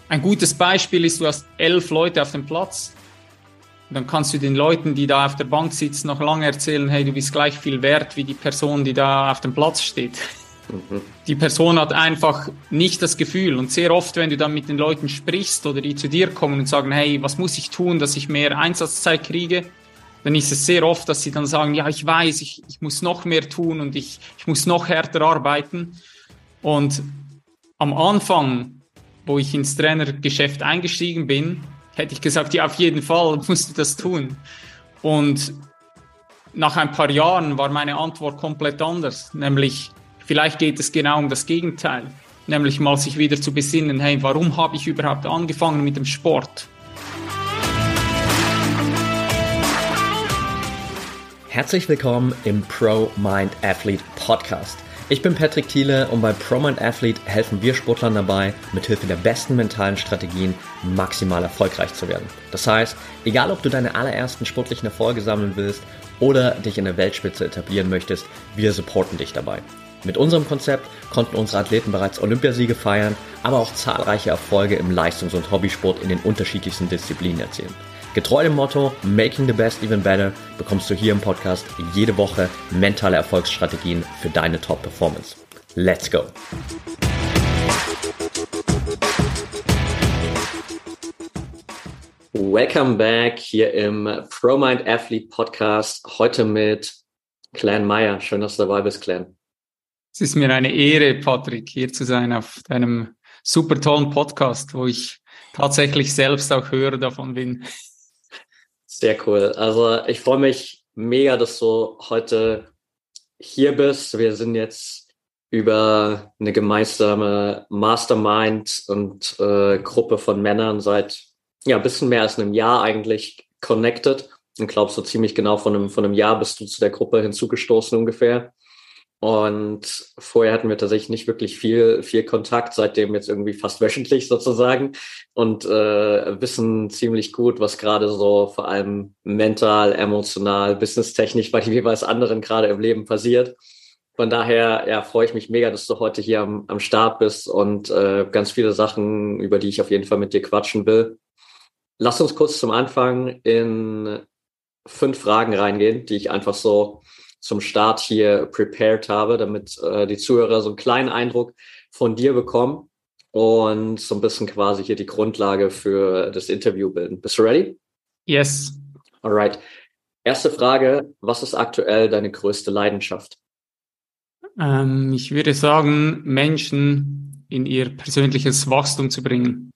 Ein gutes Beispiel ist, du hast 11 Leute auf dem Platz. Und dann kannst du den Leuten, die da auf der Bank sitzen, noch lange erzählen, hey, du bist gleich viel wert wie die Person, die da auf dem Platz steht. Die Person hat einfach nicht das Gefühl. Und sehr oft, wenn du dann mit den Leuten sprichst oder die zu dir kommen und sagen, hey, was muss ich tun, dass ich mehr Einsatzzeit kriege? Dann ist es sehr oft, dass sie dann sagen, ja, ich weiß, ich muss noch mehr tun und ich muss noch härter arbeiten. Und am Anfang, wo ich ins Trainergeschäft eingestiegen bin, hätte ich gesagt, ja, auf jeden Fall musst du das tun. Und nach ein paar Jahren war meine Antwort komplett anders, nämlich vielleicht geht es genau um das Gegenteil, nämlich mal sich wieder zu besinnen, hey, warum habe ich überhaupt angefangen mit dem Sport? Herzlich willkommen im Pro Mind Athlete Podcast. Ich bin Patrick Thiele und bei Pro Mind Athlete helfen wir Sportlern dabei, mithilfe der besten mentalen Strategien maximal erfolgreich zu werden. Das heißt, egal ob du deine allerersten sportlichen Erfolge sammeln willst oder dich in der Weltspitze etablieren möchtest, wir supporten dich dabei. Mit unserem Konzept konnten unsere Athleten bereits Olympiasiege feiern, aber auch zahlreiche Erfolge im Leistungs- und Hobbysport in den unterschiedlichsten Disziplinen erzielen. Getreu dem Motto Making the Best Even Better bekommst du hier im Podcast jede Woche mentale Erfolgsstrategien für deine Top-Performance. Let's go! Welcome back hier im Pro Mind Athlete Podcast. Heute mit Clan Meyer. Schön, dass du dabei bist, Clan. Es ist mir eine Ehre, Patrick, hier zu sein auf deinem super tollen Podcast, wo ich tatsächlich selbst auch Hörer davon bin. Sehr cool. Also ich freue mich mega, dass du heute hier bist. Wir sind jetzt über eine gemeinsame Mastermind und Gruppe von Männern seit ein bisschen mehr als einem Jahr eigentlich connected. Und glaubst so ziemlich genau von einem Jahr bist du zu der Gruppe hinzugestoßen ungefähr. Und vorher hatten wir tatsächlich nicht wirklich viel Kontakt, seitdem jetzt irgendwie fast wöchentlich sozusagen und wissen ziemlich gut, was gerade so vor allem mental, emotional, businesstechnisch bei den jeweils anderen gerade im Leben passiert. Von daher freue ich mich mega, dass du heute hier am Start bist und ganz viele Sachen, über die ich auf jeden Fall mit dir quatschen will. Lass uns kurz zum Anfang in 5 Fragen reingehen, die ich einfach so zum Start hier prepared habe, damit die Zuhörer so einen kleinen Eindruck von dir bekommen und so ein bisschen quasi hier die Grundlage für das Interview bilden. Bist du ready? Yes. Alright. Erste Frage, was ist aktuell deine größte Leidenschaft? Ich würde sagen, Menschen in ihr persönliches Wachstum zu bringen.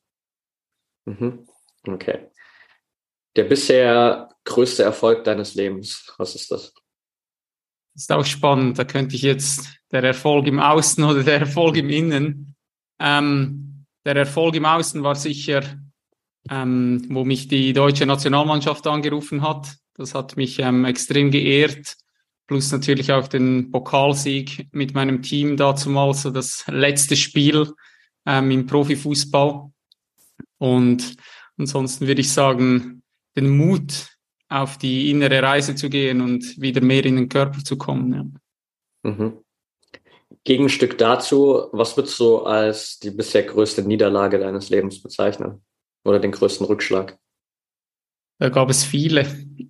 Okay. Der bisher größte Erfolg deines Lebens, was ist das? Das ist auch spannend. Da könnte ich jetzt der Erfolg im Außen oder der Erfolg im Innen. Der Erfolg im Außen war sicher, wo mich die deutsche Nationalmannschaft angerufen hat. Das hat mich extrem geehrt. Plus natürlich auch den Pokalsieg mit meinem Team dazumals, so das letzte Spiel im Profifußball. Und ansonsten würde ich sagen, den Mut auf die innere Reise zu gehen und wieder mehr in den Körper zu kommen. Ja. Gegenstück dazu, was würdest du als die bisher größte Niederlage deines Lebens bezeichnen? Oder den größten Rückschlag? Da gab es viele.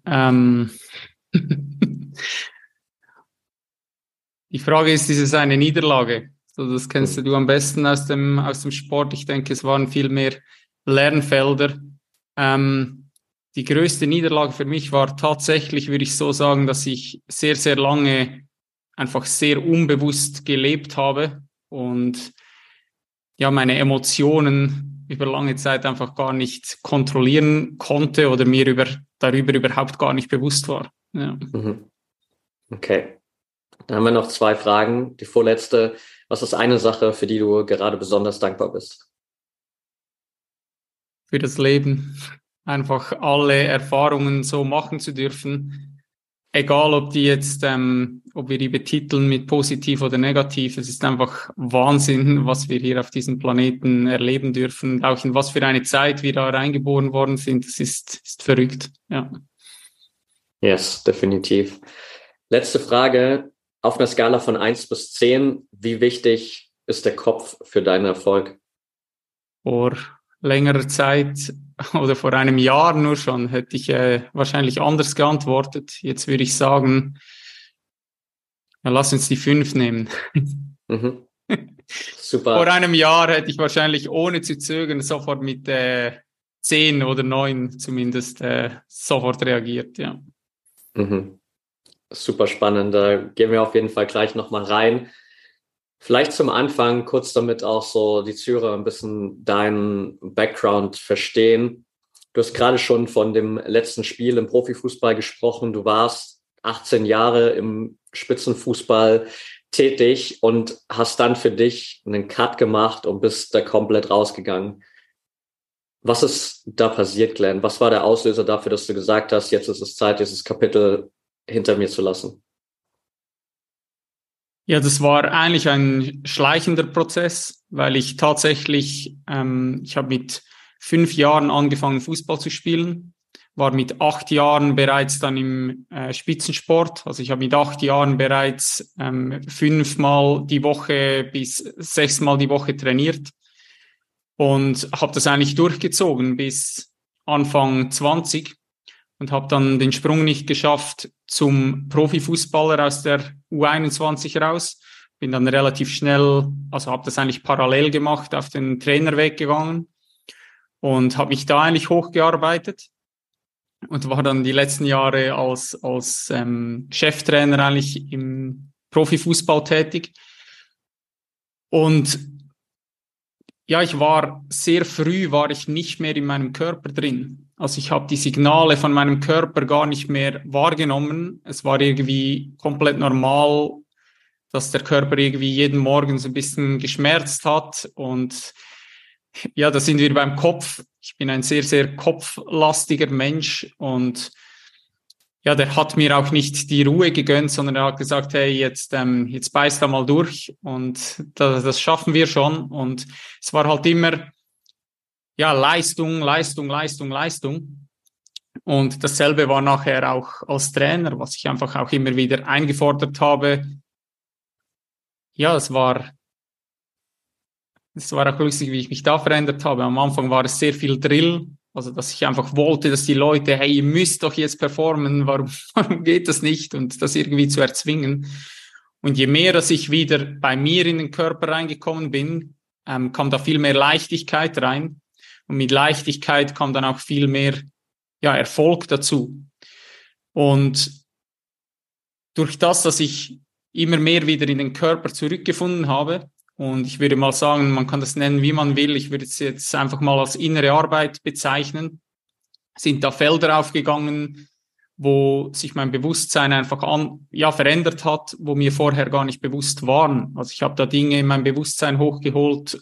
Die Frage ist es eine Niederlage? So, das kennst du am besten aus dem Sport. Ich denke, es waren viel mehr Lernfelder. Die größte Niederlage für mich war tatsächlich, würde ich so sagen, dass ich sehr, sehr lange einfach sehr unbewusst gelebt habe und ja, meine Emotionen über lange Zeit einfach gar nicht kontrollieren konnte oder mir darüber überhaupt gar nicht bewusst war. Ja. Okay. Dann haben wir noch 2 Fragen. Die vorletzte, was ist eine Sache, für die du gerade besonders dankbar bist? Für das Leben. Einfach alle Erfahrungen so machen zu dürfen. Egal, ob die jetzt, ob wir die betiteln mit positiv oder negativ. Es ist einfach Wahnsinn, was wir hier auf diesem Planeten erleben dürfen. Auch in was für eine Zeit wir da reingeboren worden sind. Das ist verrückt. Ja. Yes, definitiv. Letzte Frage. Auf einer Skala von 1 bis 10, wie wichtig ist der Kopf für deinen Erfolg? längerer Zeit oder vor einem Jahr nur schon, hätte ich wahrscheinlich anders geantwortet. Jetzt würde ich sagen, ja, lass uns die 5 nehmen. Mhm. Super. Vor einem Jahr hätte ich wahrscheinlich ohne zu zögern sofort mit 10 oder 9 zumindest sofort reagiert, ja. Mhm. Super spannend. Da gehen wir auf jeden Fall gleich nochmal rein. Vielleicht zum Anfang kurz, damit auch so die Zuhörer ein bisschen deinen Background verstehen. Du hast gerade schon von dem letzten Spiel im Profifußball gesprochen. Du warst 18 Jahre im Spitzenfußball tätig und hast dann für dich einen Cut gemacht und bist da komplett rausgegangen. Was ist da passiert, Glenn? Was war der Auslöser dafür, dass du gesagt hast, jetzt ist es Zeit, dieses Kapitel hinter mir zu lassen? Ja, das war eigentlich ein schleichender Prozess, weil ich tatsächlich, ich habe mit 5 Jahren angefangen, Fußball zu spielen, war mit 8 Jahren bereits dann im Spitzensport. Also ich habe mit 8 Jahren bereits 5-mal die Woche bis 6-mal die Woche trainiert und habe das eigentlich durchgezogen bis Anfang 20 und habe dann den Sprung nicht geschafft zum Profifußballer aus der U21 raus. Bin dann relativ schnell, also habe das eigentlich parallel gemacht, auf den Trainerweg gegangen und habe mich da eigentlich hochgearbeitet und war dann die letzten Jahre als Cheftrainer eigentlich im Profifußball tätig. Und ja, war ich nicht mehr in meinem Körper drin. Also ich habe die Signale von meinem Körper gar nicht mehr wahrgenommen. Es war irgendwie komplett normal, dass der Körper irgendwie jeden Morgen so ein bisschen geschmerzt hat. Und ja, da sind wir beim Kopf. Ich bin ein sehr, sehr kopflastiger Mensch und ja, der hat mir auch nicht die Ruhe gegönnt, sondern er hat gesagt, hey, jetzt beiß da mal durch und das schaffen wir schon. Und es war halt immer, ja, Leistung, Leistung, Leistung, Leistung. Und dasselbe war nachher auch als Trainer, was ich einfach auch immer wieder eingefordert habe. Ja, es war auch lustig, wie ich mich da verändert habe. Am Anfang war es sehr viel Drill, also dass ich einfach wollte, dass die Leute, hey, ihr müsst doch jetzt performen, warum geht das nicht? Und das irgendwie zu erzwingen. Und je mehr, dass ich wieder bei mir in den Körper reingekommen bin, kam da viel mehr Leichtigkeit rein. Und mit Leichtigkeit kam dann auch viel mehr, ja, Erfolg dazu. Und durch das, dass ich immer mehr wieder in den Körper zurückgefunden habe, und ich würde mal sagen, man kann das nennen, wie man will. Ich würde es jetzt einfach mal als innere Arbeit bezeichnen. Sind da Felder aufgegangen, wo sich mein Bewusstsein einfach verändert hat, wo mir vorher gar nicht bewusst waren. Also ich habe da Dinge in mein Bewusstsein hochgeholt,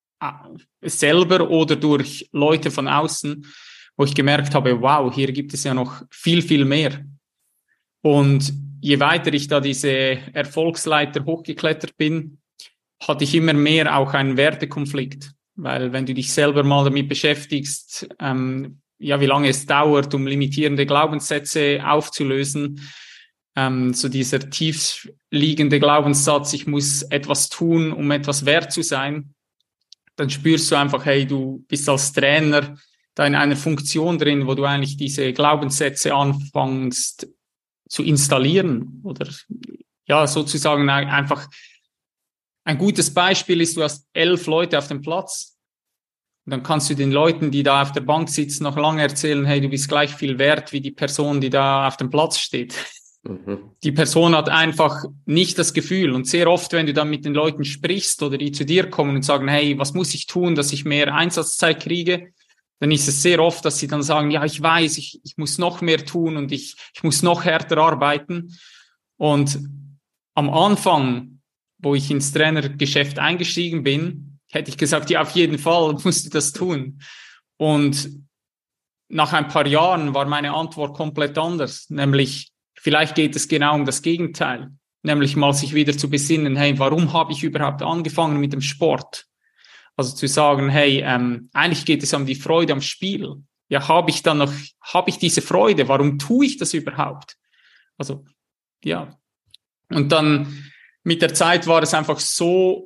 selber oder durch Leute von außen, wo ich gemerkt habe, wow, hier gibt es ja noch viel, viel mehr. Und je weiter ich da diese Erfolgsleiter hochgeklettert bin, hatte ich immer mehr auch einen Wertekonflikt. Weil wenn du dich selber mal damit beschäftigst, wie lange es dauert, um limitierende Glaubenssätze aufzulösen, so dieser tief liegende Glaubenssatz, ich muss etwas tun, um etwas wert zu sein, dann spürst du einfach, hey, du bist als Trainer da in einer Funktion drin, wo du eigentlich diese Glaubenssätze anfängst zu installieren oder ja, sozusagen einfach ein gutes Beispiel ist, du hast 11 Leute auf dem Platz und dann kannst du den Leuten, die da auf der Bank sitzen, noch lange erzählen, hey, du bist gleich viel wert wie die Person, die da auf dem Platz steht. Mhm. Die Person hat einfach nicht das Gefühl und sehr oft, wenn du dann mit den Leuten sprichst oder die zu dir kommen und sagen, hey, was muss ich tun, dass ich mehr Einsatzzeit kriege, dann ist es sehr oft, dass sie dann sagen, ja, ich weiß, ich muss noch mehr tun und ich muss noch härter arbeiten. Und am Anfang, wo ich ins Trainergeschäft eingestiegen bin, hätte ich gesagt, ja, auf jeden Fall musst du das tun. Und nach ein paar Jahren war meine Antwort komplett anders, nämlich vielleicht geht es genau um das Gegenteil, nämlich mal sich wieder zu besinnen, hey, warum habe ich überhaupt angefangen mit dem Sport? Also zu sagen, hey, eigentlich geht es um die Freude am Spiel. Ja, habe ich diese Freude? Warum tue ich das überhaupt? Also, ja. Und dann mit der Zeit war es einfach so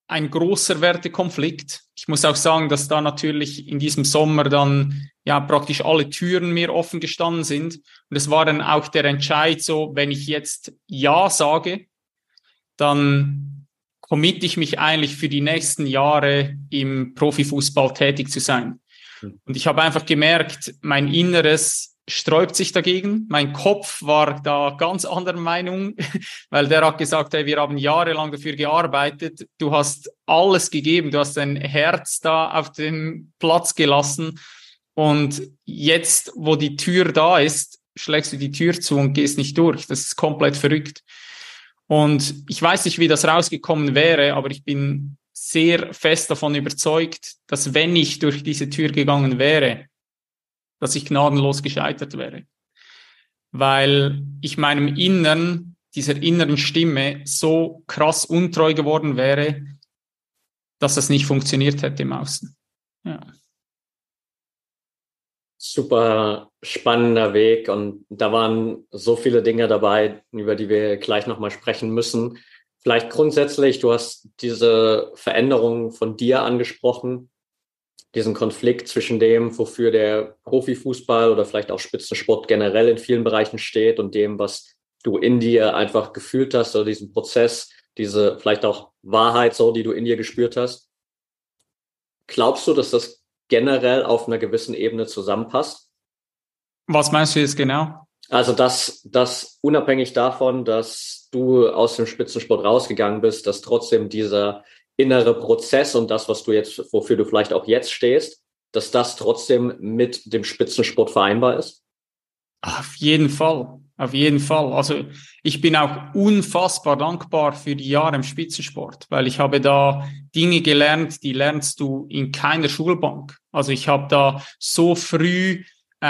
ein großer Wertekonflikt. Ich muss auch sagen, dass da natürlich in diesem Sommer dann ja praktisch alle Türen mir offen gestanden sind. Und es war dann auch der Entscheid so, wenn ich jetzt Ja sage, dann committe ich mich eigentlich für die nächsten Jahre im Profifußball tätig zu sein. Und ich habe einfach gemerkt, mein Inneres sträubt sich dagegen. Mein Kopf war da ganz anderer Meinung, weil der hat gesagt, hey, wir haben jahrelang dafür gearbeitet, du hast alles gegeben, du hast dein Herz da auf den Platz gelassen und jetzt, wo die Tür da ist, schlägst du die Tür zu und gehst nicht durch. Das ist komplett verrückt. Und ich weiß nicht, wie das rausgekommen wäre, aber ich bin sehr fest davon überzeugt, dass wenn ich durch diese Tür gegangen wäre, dass ich gnadenlos gescheitert wäre. Weil ich meinem Innern, dieser inneren Stimme so krass untreu geworden wäre, dass das nicht funktioniert hätte im Außen. Ja. Super spannender Weg und da waren so viele Dinge dabei, über die wir gleich nochmal sprechen müssen. Vielleicht grundsätzlich, du hast diese Veränderung von dir angesprochen, diesen Konflikt zwischen dem, wofür der Profifußball oder vielleicht auch Spitzensport generell in vielen Bereichen steht und dem, was du in dir einfach gefühlt hast oder diesen Prozess, diese vielleicht auch Wahrheit, so, die du in dir gespürt hast. Glaubst du, dass das generell auf einer gewissen Ebene zusammenpasst? Was meinst du jetzt genau? Also, dass unabhängig davon, dass du aus dem Spitzensport rausgegangen bist, dass trotzdem dieser innere Prozess und das, was du jetzt, wofür du vielleicht auch jetzt stehst, dass das trotzdem mit dem Spitzensport vereinbar ist? Auf jeden Fall, auf jeden Fall. Also ich bin auch unfassbar dankbar für die Jahre im Spitzensport, weil ich habe da Dinge gelernt, die lernst du in keiner Schulbank. Also ich habe da so früh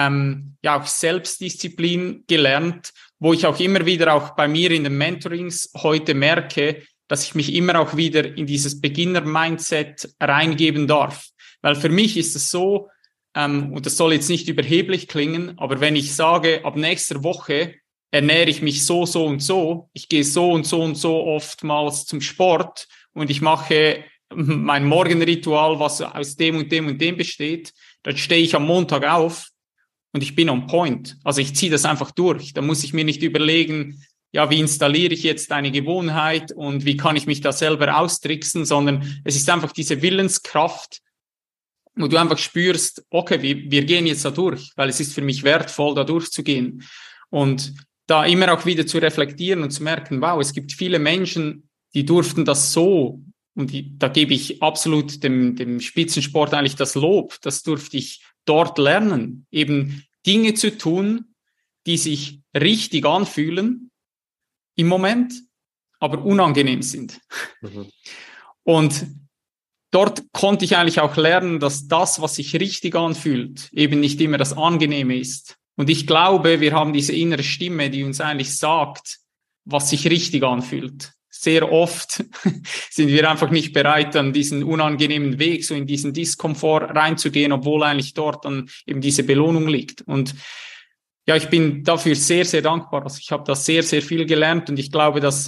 ja auch Selbstdisziplin gelernt, wo ich auch immer wieder auch bei mir in den Mentorings heute merke, dass ich mich immer auch wieder in dieses Beginner-Mindset reingeben darf. Weil für mich ist es so, und das soll jetzt nicht überheblich klingen, aber wenn ich sage, ab nächster Woche ernähre ich mich so, so und so, ich gehe so und so und so oftmals zum Sport und ich mache mein Morgenritual, was aus dem und dem und dem besteht, dann stehe ich am Montag auf und ich bin on point. Also ich ziehe das einfach durch. Da muss ich mir nicht überlegen, ja, wie installiere ich jetzt eine Gewohnheit und wie kann ich mich da selber austricksen, sondern es ist einfach diese Willenskraft, wo du einfach spürst, okay, wir gehen jetzt da durch, weil es ist für mich wertvoll, da durchzugehen. Und da immer auch wieder zu reflektieren und zu merken, wow, es gibt viele Menschen, die durften das so, und da gebe ich absolut dem Spitzensport eigentlich das Lob, das durfte ich dort lernen, eben Dinge zu tun, die sich richtig anfühlen im Moment, aber unangenehm sind. Mhm. Und dort konnte ich eigentlich auch lernen, dass das, was sich richtig anfühlt, eben nicht immer das Angenehme ist. Und ich glaube, wir haben diese innere Stimme, die uns eigentlich sagt, was sich richtig anfühlt. Sehr oft sind wir einfach nicht bereit, an diesen unangenehmen Weg, so in diesen Diskomfort reinzugehen, obwohl eigentlich dort dann eben diese Belohnung liegt. Und ja, ich bin dafür sehr, sehr dankbar. Also ich habe da sehr, sehr viel gelernt und ich glaube, dass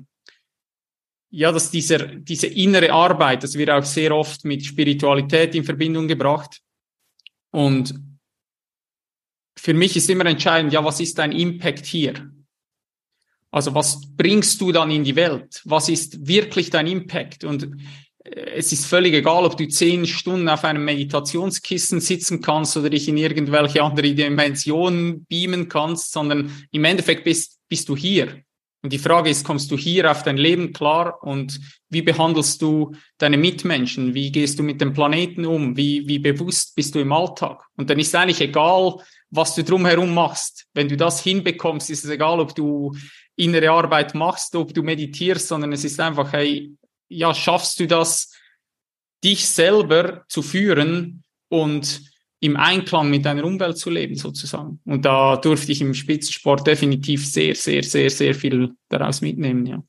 dass diese innere Arbeit, das wird auch sehr oft mit Spiritualität in Verbindung gebracht. Und für mich ist immer entscheidend, ja, was ist dein Impact hier? Also was bringst du dann in die Welt? Was ist wirklich dein Impact? Und es ist völlig egal, ob du 10 Stunden auf einem Meditationskissen sitzen kannst oder dich in irgendwelche andere Dimensionen beamen kannst, sondern im Endeffekt bist du hier. Und die Frage ist, kommst du hier auf dein Leben klar und wie behandelst du deine Mitmenschen? Wie gehst du mit dem Planeten um? Wie bewusst bist du im Alltag? Und dann ist eigentlich egal, was du drumherum machst. Wenn du das hinbekommst, ist es egal, ob du innere Arbeit machst, ob du meditierst, sondern es ist einfach, hey, ja, schaffst du das, dich selber zu führen und im Einklang mit deiner Umwelt zu leben, sozusagen. Und da durfte ich im Spitzensport definitiv sehr, sehr, sehr, sehr viel daraus mitnehmen, ja.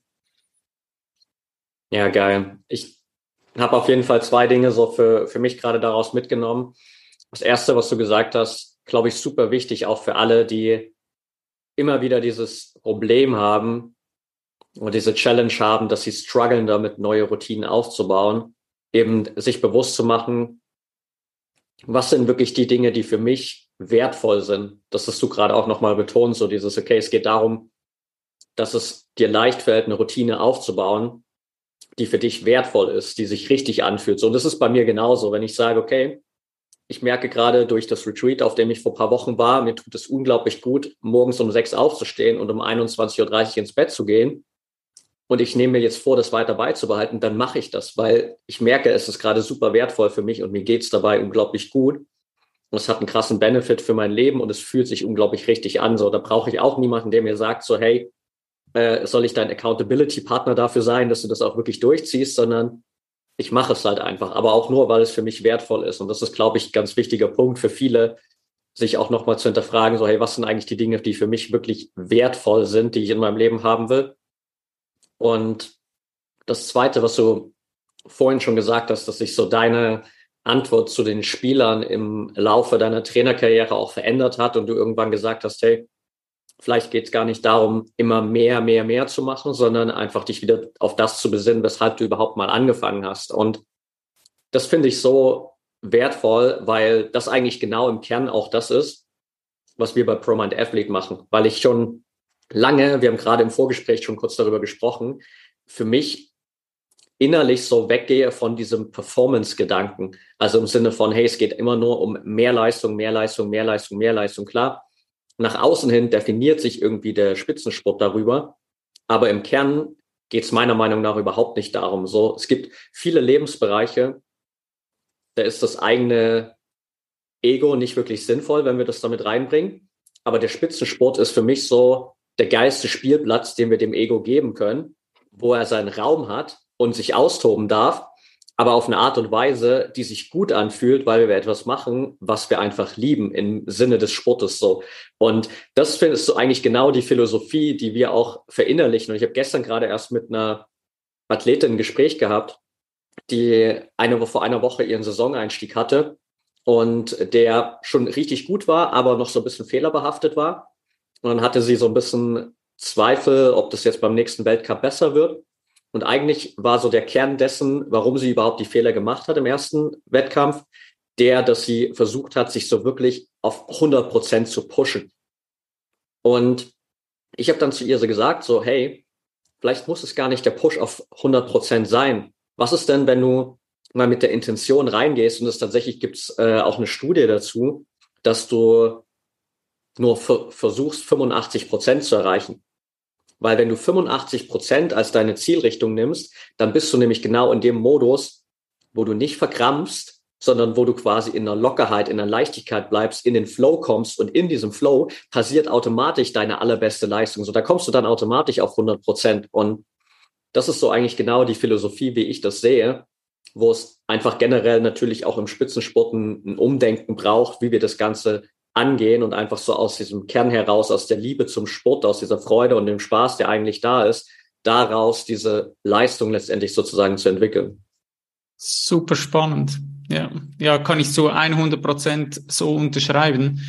Ja, geil. Ich habe auf jeden Fall 2 Dinge so für mich gerade daraus mitgenommen. Das erste, was du gesagt hast, glaube ich, super wichtig, auch für alle, die immer wieder dieses Problem haben, und diese Challenge haben, dass sie strugglen, damit neue Routinen aufzubauen, eben sich bewusst zu machen, was sind wirklich die Dinge, die für mich wertvoll sind. Das hast du gerade auch nochmal betont, so dieses, okay, es geht darum, dass es dir leicht fällt, eine Routine aufzubauen, die für dich wertvoll ist, die sich richtig anfühlt. So, und das ist bei mir genauso, wenn ich sage, okay, ich merke gerade durch das Retreat, auf dem ich vor ein paar Wochen war, mir tut es unglaublich gut, morgens um 6 aufzustehen und um 21:30 Uhr ins Bett zu gehen. Und ich nehme mir jetzt vor, das weiter beizubehalten, dann mache ich das, weil ich merke, es ist gerade super wertvoll für mich und mir geht es dabei unglaublich gut. Und es hat einen krassen Benefit für mein Leben und es fühlt sich unglaublich richtig an. So, da brauche ich auch niemanden, der mir sagt, so, hey, soll ich dein Accountability-Partner dafür sein, dass du das auch wirklich durchziehst, sondern ich mache es halt einfach, aber auch nur, weil es für mich wertvoll ist. Und das ist, glaube ich, ein ganz wichtiger Punkt für viele, sich auch nochmal zu hinterfragen, so, hey, was sind eigentlich die Dinge, die für mich wirklich wertvoll sind, die ich in meinem Leben haben will? Und das Zweite, was du vorhin schon gesagt hast, dass sich so deine Antwort zu den Spielern im Laufe deiner Trainerkarriere auch verändert hat und du irgendwann gesagt hast, hey, vielleicht geht es gar nicht darum, immer mehr zu machen, sondern einfach dich wieder auf das zu besinnen, weshalb du überhaupt mal angefangen hast. Und das finde ich so wertvoll, weil das eigentlich genau im Kern auch das ist, was wir bei ProMind Athlete machen. Weil ich schon lange, wir haben gerade im Vorgespräch schon kurz darüber gesprochen, für mich innerlich so weggehe von diesem Performance-Gedanken. Also im Sinne von, hey, es geht immer nur um mehr Leistung. Klar, nach außen hin definiert sich irgendwie der Spitzensport darüber. Aber im Kern geht es meiner Meinung nach überhaupt nicht darum. So, es gibt viele Lebensbereiche, da ist das eigene Ego nicht wirklich sinnvoll, wenn wir das damit reinbringen. Aber der Spitzensport ist für mich so der geilste Spielplatz, den wir dem Ego geben können, wo er seinen Raum hat und sich austoben darf, aber auf eine Art und Weise, die sich gut anfühlt, weil wir etwas machen, was wir einfach lieben im Sinne des Sportes so. Und das findest du eigentlich genau die Philosophie, die wir auch verinnerlichen. Und ich habe gestern gerade erst mit einer Athletin ein Gespräch gehabt, die vor einer Woche ihren Saisoneinstieg hatte und der schon richtig gut war, aber noch so ein bisschen fehlerbehaftet war. Und dann hatte sie so ein bisschen Zweifel, ob das jetzt beim nächsten Weltcup besser wird. Und eigentlich war so der Kern dessen, warum sie überhaupt die Fehler gemacht hat im ersten Wettkampf, dass sie versucht hat, sich so wirklich auf 100% zu pushen. Und ich habe dann zu ihr so gesagt, so, hey, vielleicht muss es gar nicht der Push auf 100% sein. Was ist denn, wenn du mal mit der Intention reingehst, und es tatsächlich gibt's auch eine Studie dazu, dass du nur versuchst, 85% zu erreichen. Weil wenn du 85% als deine Zielrichtung nimmst, dann bist du nämlich genau in dem Modus, wo du nicht verkrampfst, sondern wo du quasi in einer Lockerheit, in einer Leichtigkeit bleibst, in den Flow kommst und in diesem Flow passiert automatisch deine allerbeste Leistung. So, da kommst du dann automatisch auf 100%. Und das ist so eigentlich genau die Philosophie, wie ich das sehe, wo es einfach generell natürlich auch im Spitzensport ein Umdenken braucht, wie wir das Ganze angehen und einfach so aus diesem Kern heraus, aus der Liebe zum Sport, aus dieser Freude und dem Spaß, der eigentlich da ist, daraus diese Leistung letztendlich sozusagen zu entwickeln. Super spannend. Ja, kann ich zu 100% so unterschreiben.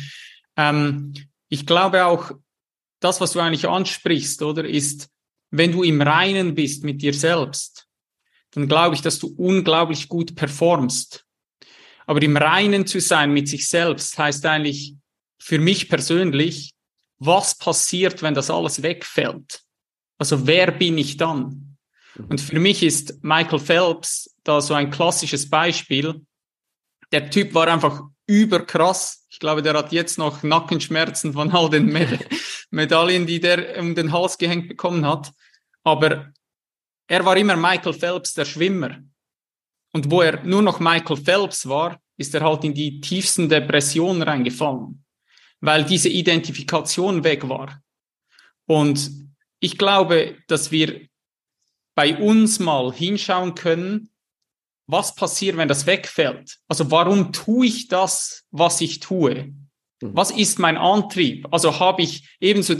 Ich glaube auch, das, was du eigentlich ansprichst, oder, ist, wenn du im Reinen bist mit dir selbst, dann glaube ich, dass du unglaublich gut performst. Aber im Reinen zu sein mit sich selbst heißt eigentlich für mich persönlich, was passiert, wenn das alles wegfällt? Also wer bin ich dann? Und für mich ist Michael Phelps da so ein klassisches Beispiel. Der Typ war einfach überkrass. Ich glaube, der hat jetzt noch Nackenschmerzen von all den Medaillen, die der um den Hals gehängt bekommen hat. Aber er war immer Michael Phelps, der Schwimmer. Und wo er nur noch Michael Phelps war, ist er halt in die tiefsten Depressionen reingefallen, weil diese Identifikation weg war. Und ich glaube, dass wir bei uns mal hinschauen können, was passiert, wenn das wegfällt. Also warum tue ich das, was ich tue? Was ist mein Antrieb? Also habe ich ebenso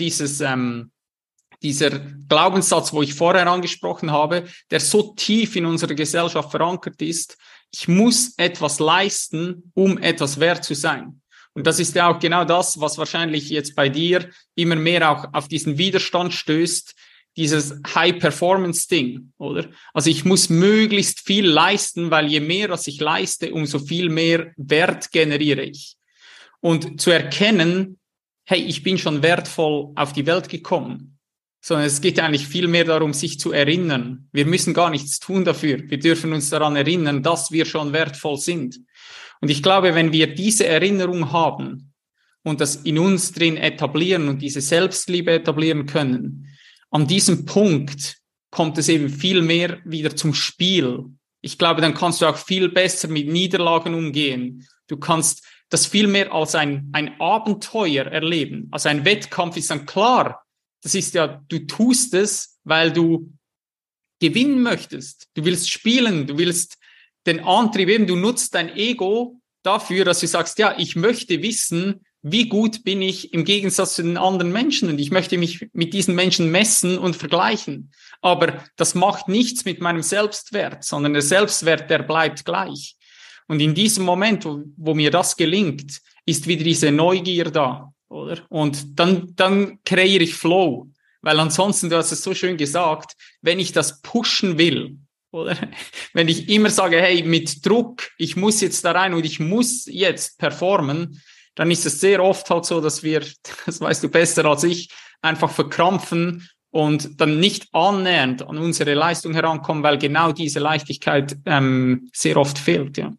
dieser Glaubenssatz, wo ich vorher angesprochen habe, der so tief in unserer Gesellschaft verankert ist, ich muss etwas leisten, um etwas wert zu sein. Und das ist ja auch genau das, was wahrscheinlich jetzt bei dir immer mehr auch auf diesen Widerstand stößt. dieses High-Performance-Ding, oder? Also ich muss möglichst viel leisten, weil je mehr, was ich leiste, umso viel mehr Wert generiere ich. Und zu erkennen, hey, ich bin schon wertvoll auf die Welt gekommen. Sondern es geht eigentlich viel mehr darum, sich zu erinnern. Wir müssen gar nichts tun dafür. Wir dürfen uns daran erinnern, dass wir schon wertvoll sind. Und ich glaube, wenn wir diese Erinnerung haben und das in uns drin etablieren und diese Selbstliebe etablieren können, an diesem Punkt kommt es eben viel mehr wieder zum Spiel. Ich glaube, dann kannst du auch viel besser mit Niederlagen umgehen. Du kannst das viel mehr als ein Abenteuer erleben. Also ein Wettkampf ist dann klar. Das ist ja, du tust es, weil du gewinnen möchtest. Du willst spielen, du willst den Antrieb eben, du nutzt dein Ego dafür, dass du sagst, ja, ich möchte wissen, wie gut bin ich im Gegensatz zu den anderen Menschen und ich möchte mich mit diesen Menschen messen und vergleichen. Aber das macht nichts mit meinem Selbstwert, sondern der Selbstwert, der bleibt gleich. Und in diesem Moment, wo mir das gelingt, ist wieder diese Neugier da, oder? Und dann kreiere ich Flow, weil ansonsten, du hast es so schön gesagt, wenn ich das pushen will, oder? Wenn ich immer sage, hey, mit Druck, ich muss jetzt da rein und ich muss jetzt performen, dann ist es sehr oft halt so, dass wir, das weißt du besser als ich, einfach verkrampfen und dann nicht annähernd an unsere Leistung herankommen, weil genau diese Leichtigkeit sehr oft fehlt, ja.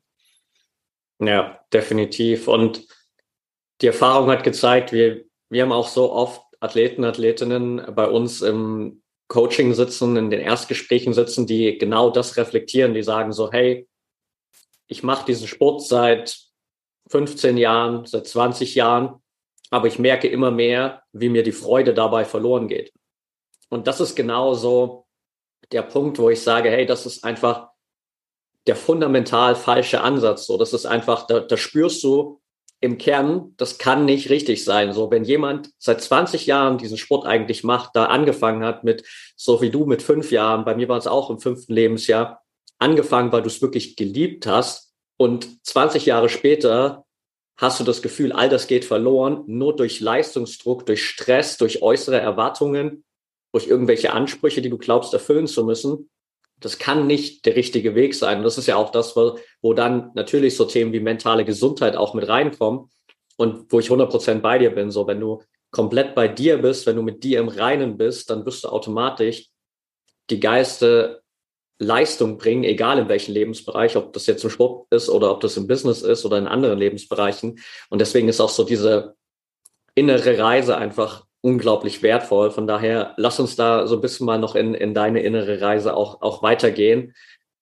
Ja, definitiv. Und die Erfahrung hat gezeigt, wir haben auch so oft Athleten, Athletinnen bei uns im Coaching sitzen, in den Erstgesprächen sitzen, die genau das reflektieren, die sagen so, hey, ich mache diesen Sport seit 15 Jahren, seit 20 Jahren, aber ich merke immer mehr, wie mir die Freude dabei verloren geht. Und das ist genau so der Punkt, wo ich sage, hey, das ist einfach der fundamental falsche Ansatz. So, das ist einfach, da spürst du im Kern, das kann nicht richtig sein. So, wenn jemand seit 20 Jahren diesen Sport eigentlich macht, da angefangen hat mit, so wie du mit 5 Jahren, bei mir war es auch im 5. Lebensjahr, angefangen, weil du es wirklich geliebt hast, und 20 Jahre später hast du das Gefühl, all das geht verloren, nur durch Leistungsdruck, durch Stress, durch äußere Erwartungen, durch irgendwelche Ansprüche, die du glaubst erfüllen zu müssen. Das kann nicht der richtige Weg sein. Und das ist ja auch das, wo dann natürlich so Themen wie mentale Gesundheit auch mit reinkommen und wo ich 100% bei dir bin. So, wenn du komplett bei dir bist, wenn du mit dir im Reinen bist, dann wirst du automatisch die geilste Leistung bringen, egal in welchem Lebensbereich, ob das jetzt im Sport ist oder ob das im Business ist oder in anderen Lebensbereichen. Und deswegen ist auch so diese innere Reise einfach unglaublich wertvoll. Von daher, lass uns da so ein bisschen mal noch in deine innere Reise auch weitergehen.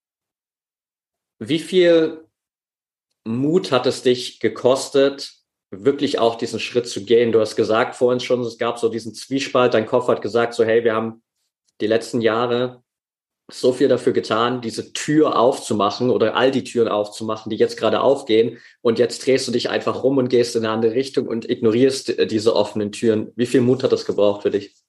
Wie viel Mut hat es dich gekostet, wirklich auch diesen Schritt zu gehen? Du hast gesagt vorhin schon, es gab so diesen Zwiespalt. Dein Kopf hat gesagt so, hey, wir haben die letzten Jahre so viel dafür getan, diese Tür aufzumachen oder all die Türen aufzumachen, die jetzt gerade aufgehen. Und jetzt drehst du dich einfach rum und gehst in eine andere Richtung und ignorierst diese offenen Türen. Wie viel Mut hat das gebraucht für dich?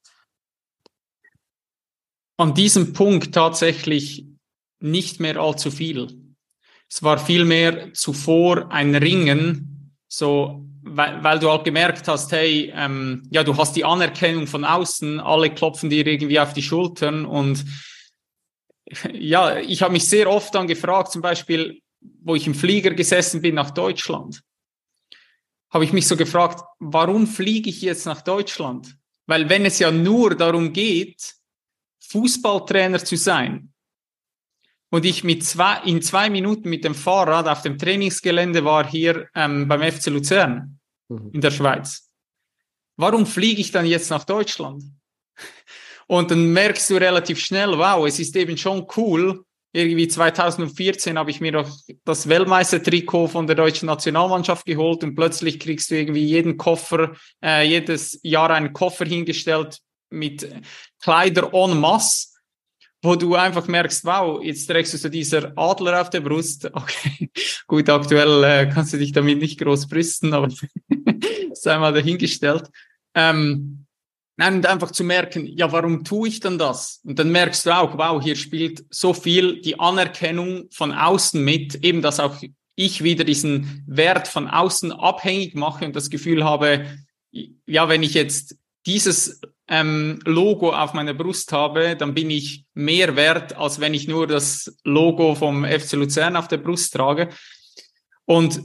An diesem Punkt tatsächlich nicht mehr allzu viel. Es war vielmehr zuvor ein Ringen, so, weil du halt gemerkt hast, hey, ja, du hast die Anerkennung von außen, alle klopfen dir irgendwie auf die Schultern und ja, ich habe mich sehr oft dann gefragt, zum Beispiel, wo ich im Flieger gesessen bin nach Deutschland, habe ich mich so gefragt, warum fliege ich jetzt nach Deutschland? Weil wenn es ja nur darum geht, Fußballtrainer zu sein und ich in 2 Minuten mit dem Fahrrad auf dem Trainingsgelände war hier beim FC Luzern in der Schweiz, warum fliege ich dann jetzt nach Deutschland? Und dann merkst du relativ schnell, wow, es ist eben schon cool. Irgendwie 2014 habe ich mir noch das Weltmeistertrikot von der deutschen Nationalmannschaft geholt und plötzlich kriegst du irgendwie jedes Jahr einen Koffer hingestellt mit Kleider en masse, wo du einfach merkst, wow, jetzt trägst du so dieser Adler auf der Brust. Okay, gut, aktuell kannst du dich damit nicht groß brüsten, aber sei mal dahingestellt. Nein, und einfach zu merken, ja, warum tue ich denn das? Und dann merkst du auch, wow, hier spielt so viel die Anerkennung von außen mit, eben, dass auch ich wieder diesen Wert von außen abhängig mache und das Gefühl habe, ja, wenn ich jetzt dieses Logo auf meiner Brust habe, dann bin ich mehr wert, als wenn ich nur das Logo vom FC Luzern auf der Brust trage. Und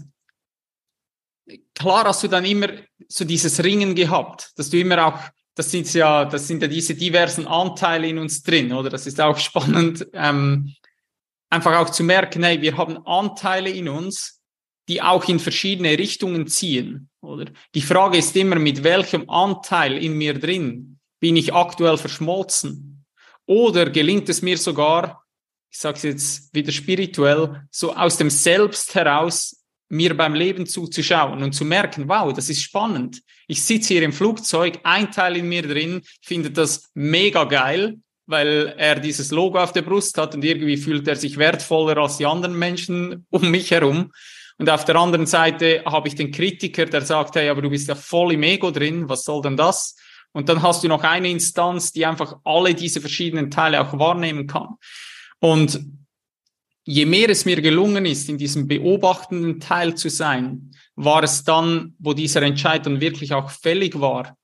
klar hast du dann immer so dieses Ringen gehabt, dass du immer auch, das sind ja diese diversen Anteile in uns drin, oder? Das ist auch spannend, einfach auch zu merken, hey, wir haben Anteile in uns, die auch in verschiedene Richtungen ziehen, oder? Die Frage ist immer, mit welchem Anteil in mir drin bin ich aktuell verschmolzen? Oder gelingt es mir sogar, ich sage es jetzt wieder spirituell, so aus dem Selbst heraus mir beim Leben zuzuschauen und zu merken, wow, das ist spannend. Ich sitze hier im Flugzeug, ein Teil in mir drin, findet das mega geil, weil er dieses Logo auf der Brust hat und irgendwie fühlt er sich wertvoller als die anderen Menschen um mich herum. Und auf der anderen Seite habe ich den Kritiker, der sagt, hey, aber du bist ja voll im Ego drin, was soll denn das? Und dann hast du noch eine Instanz, die einfach alle diese verschiedenen Teile auch wahrnehmen kann. Und je mehr es mir gelungen ist, in diesem beobachtenden Teil zu sein, war es dann, wo dieser Entscheid dann wirklich auch fällig war,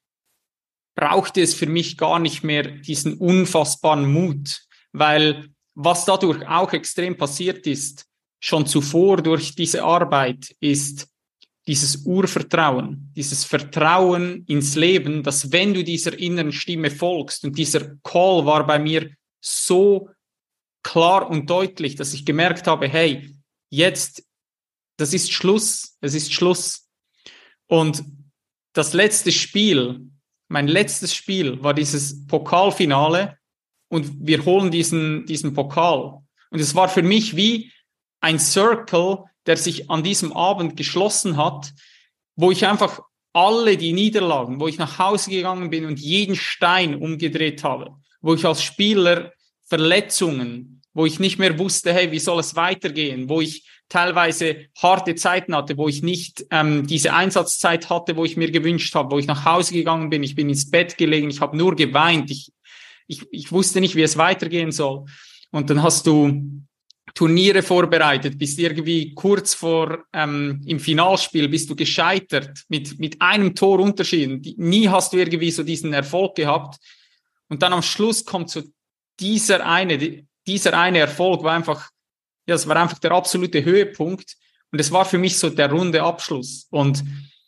brauchte es für mich gar nicht mehr diesen unfassbaren Mut, weil was dadurch auch extrem passiert ist, schon zuvor durch diese Arbeit, ist dieses Urvertrauen, dieses Vertrauen ins Leben, dass wenn du dieser inneren Stimme folgst, und dieser Call war bei mir so klar und deutlich, dass ich gemerkt habe, hey, jetzt, das ist Schluss, es ist Schluss. Und das letzte Spiel, mein letztes Spiel war dieses Pokalfinale und wir holen diesen Pokal. Und es war für mich wie ein Circle, der sich an diesem Abend geschlossen hat, wo ich einfach alle die Niederlagen, wo ich nach Hause gegangen bin und jeden Stein umgedreht habe, wo ich als Spieler Verletzungen, wo ich nicht mehr wusste, hey, wie soll es weitergehen, wo ich teilweise harte Zeiten hatte, wo ich nicht diese Einsatzzeit hatte, wo ich mir gewünscht habe, wo ich nach Hause gegangen bin, ich bin ins Bett gelegen, ich habe nur geweint, ich wusste nicht, wie es weitergehen soll. Und dann hast du Turniere vorbereitet, bist irgendwie kurz vor im Finalspiel, bist du gescheitert mit einem Tor Unterschied. Nie hast du irgendwie so diesen Erfolg gehabt. Und dann am Schluss kommt so dieser eine Erfolg, war einfach, ja, es war einfach der absolute Höhepunkt. Und es war für mich so der runde Abschluss. Und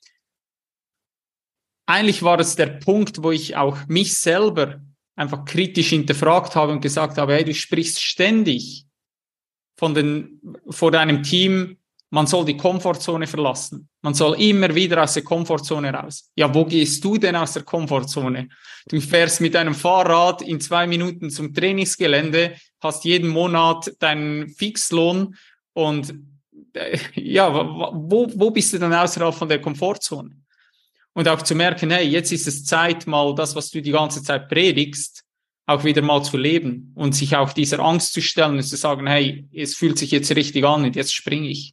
eigentlich war es der Punkt, wo ich auch mich selber einfach kritisch hinterfragt habe und gesagt habe, hey, du sprichst ständig vor deinem Team, man soll die Komfortzone verlassen. Man soll immer wieder aus der Komfortzone raus. Ja, wo gehst du denn aus der Komfortzone? Du fährst mit deinem Fahrrad in 2 Minuten zum Trainingsgelände, hast jeden Monat deinen Fixlohn und ja, wo bist du dann außerhalb von der Komfortzone? Und auch zu merken, hey, jetzt ist es Zeit, mal das, was du die ganze Zeit predigst, auch wieder mal zu leben und sich auch dieser Angst zu stellen und zu sagen, hey, es fühlt sich jetzt richtig an und jetzt springe ich.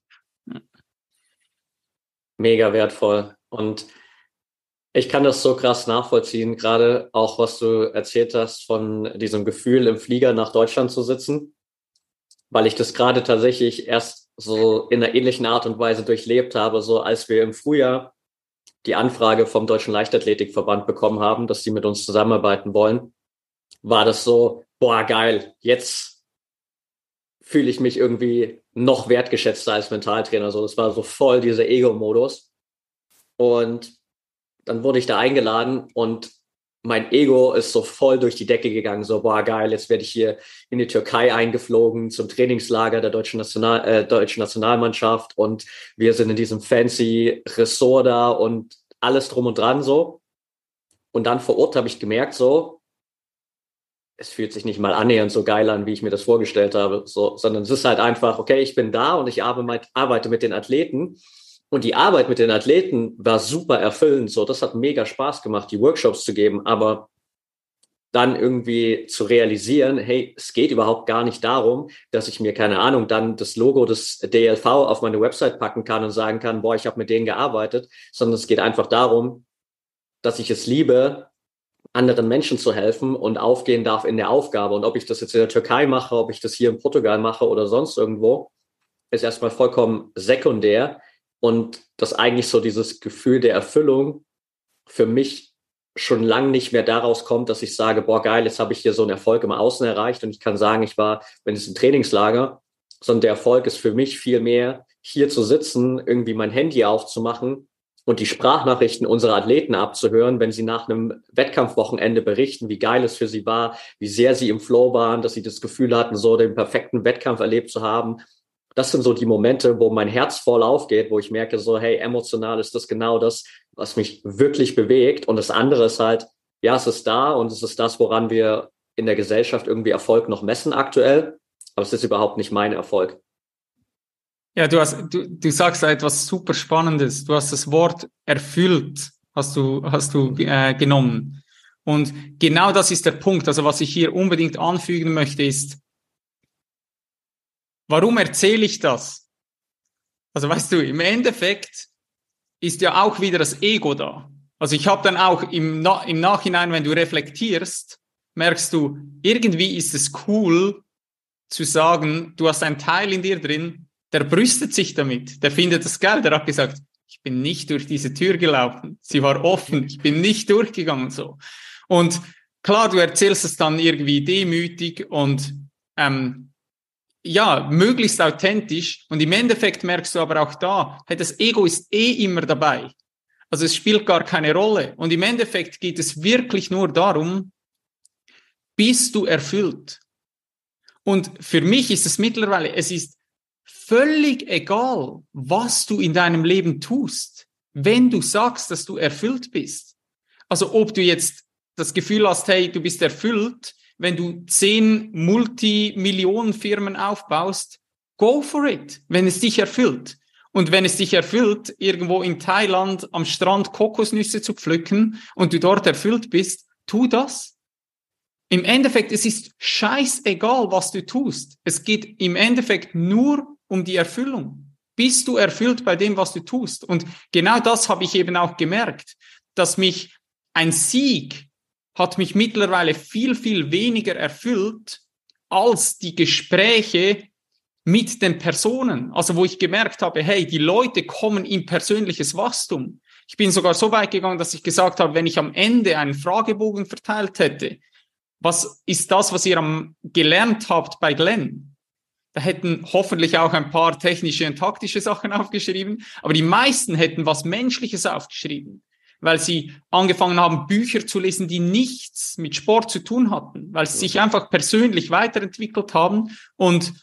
Mega wertvoll. Und ich kann das so krass nachvollziehen, gerade auch, was du erzählt hast von diesem Gefühl, im Flieger nach Deutschland zu sitzen, weil ich das gerade tatsächlich erst so in einer ähnlichen Art und Weise durchlebt habe, so als wir im Frühjahr die Anfrage vom Deutschen Leichtathletikverband bekommen haben, dass sie mit uns zusammenarbeiten wollen, war das so, boah, geil, jetzt fühle ich mich irgendwie noch wertgeschätzter als Mentaltrainer. So, das war so voll dieser Ego-Modus. Und dann wurde ich da eingeladen und mein Ego ist so voll durch die Decke gegangen. So, boah, geil, jetzt werde ich hier in die Türkei eingeflogen zum Trainingslager der deutschen Nationalmannschaft und wir sind in diesem fancy Ressort da und alles drum und dran so. Und dann vor Ort habe ich gemerkt, so, es fühlt sich nicht mal annähernd so geil an, wie ich mir das vorgestellt habe, so, sondern es ist halt einfach, okay, ich bin da und ich arbeite mit den Athleten und die Arbeit mit den Athleten war super erfüllend, so, das hat mega Spaß gemacht, die Workshops zu geben, aber dann irgendwie zu realisieren, hey, es geht überhaupt gar nicht darum, dass ich mir, keine Ahnung, dann das Logo des DLV auf meine Website packen kann und sagen kann, boah, ich habe mit denen gearbeitet, sondern es geht einfach darum, dass ich es liebe, anderen Menschen zu helfen und aufgehen darf in der Aufgabe. Und ob ich das jetzt in der Türkei mache, ob ich das hier in Portugal mache oder sonst irgendwo, ist erstmal vollkommen sekundär. Und das eigentlich so dieses Gefühl der Erfüllung für mich schon lang nicht mehr daraus kommt, dass ich sage, boah, geil, jetzt habe ich hier so einen Erfolg im Außen erreicht und ich kann sagen, ich war, wenn es ein Trainingslager, sondern der Erfolg ist für mich viel mehr, hier zu sitzen, irgendwie mein Handy aufzumachen und die Sprachnachrichten unserer Athleten abzuhören, wenn sie nach einem Wettkampfwochenende berichten, wie geil es für sie war, wie sehr sie im Flow waren, dass sie das Gefühl hatten, so den perfekten Wettkampf erlebt zu haben. Das sind so die Momente, wo mein Herz voll aufgeht, wo ich merke so, hey, emotional ist das genau das, was mich wirklich bewegt. Und das andere ist halt, ja, es ist da und es ist das, woran wir in der Gesellschaft irgendwie Erfolg noch messen aktuell. Aber es ist überhaupt nicht mein Erfolg. Ja, du sagst etwas super Spannendes. Du hast das Wort erfüllt, hast du genommen. Und genau das ist der Punkt. Also was ich hier unbedingt anfügen möchte, ist, warum erzähle ich das? Also weißt du, im Endeffekt ist ja auch wieder das Ego da. Also ich habe dann auch im Nachhinein, wenn du reflektierst, merkst du, irgendwie ist es cool zu sagen, du hast einen Teil in dir drin, der brüstet sich damit, der findet das geil, der hat gesagt, ich bin nicht durch diese Tür gelaufen, sie war offen, ich bin nicht durchgegangen so. Und klar, du erzählst es dann irgendwie demütig und ja, möglichst authentisch. Und im Endeffekt merkst du aber auch da, hey, das Ego ist immer dabei. Also es spielt gar keine Rolle. Und im Endeffekt geht es wirklich nur darum, bist du erfüllt? Und für mich ist es mittlerweile, es ist völlig egal, was du in deinem Leben tust, wenn du sagst, dass du erfüllt bist. Also ob du jetzt das Gefühl hast, hey, du bist erfüllt, wenn du 10 Multimillionen-Firmen aufbaust, go for it, wenn es dich erfüllt. Und wenn es dich erfüllt, irgendwo in Thailand am Strand Kokosnüsse zu pflücken und du dort erfüllt bist, tu das. Im Endeffekt, es ist scheißegal, was du tust. Es geht im Endeffekt nur um die Erfüllung. Bist du erfüllt bei dem, was du tust? Und genau das habe ich eben auch gemerkt, dass mich ein Sieg hat mich mittlerweile viel, viel weniger erfüllt als die Gespräche mit den Personen. Also wo ich gemerkt habe, hey, die Leute kommen in persönliches Wachstum. Ich bin sogar so weit gegangen, dass ich gesagt habe, wenn ich am Ende einen Fragebogen verteilt hätte, was ist das, was ihr gelernt habt bei Glenn? Da hätten hoffentlich auch ein paar technische und taktische Sachen aufgeschrieben, aber die meisten hätten was Menschliches aufgeschrieben, weil sie angefangen haben, Bücher zu lesen, die nichts mit Sport zu tun hatten, weil sie sich einfach persönlich weiterentwickelt haben und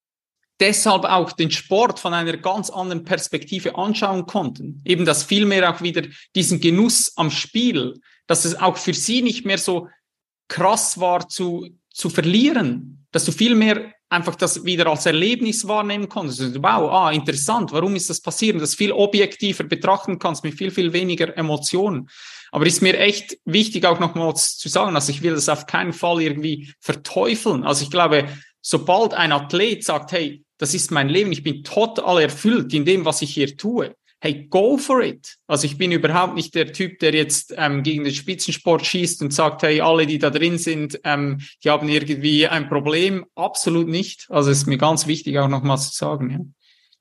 deshalb auch den Sport von einer ganz anderen Perspektive anschauen konnten. Eben das vielmehr auch wieder diesen Genuss am Spiel, dass es auch für sie nicht mehr so krass war zu verlieren, dass du viel mehr einfach das wieder als Erlebnis wahrnehmen konntest. Also, wow, interessant, warum ist das passiert? Und das viel objektiver betrachten kannst, mit viel, viel weniger Emotionen. Aber ist mir echt wichtig, auch nochmals zu sagen, also ich will das auf keinen Fall irgendwie verteufeln. Also ich glaube, sobald ein Athlet sagt, hey, das ist mein Leben, ich bin total erfüllt in dem, was ich hier tue, hey, go for it. Also ich bin überhaupt nicht der Typ, der jetzt gegen den Spitzensport schießt und sagt, hey, alle, die da drin sind, die haben irgendwie ein Problem. Absolut nicht. Also ist mir ganz wichtig, auch nochmals zu sagen.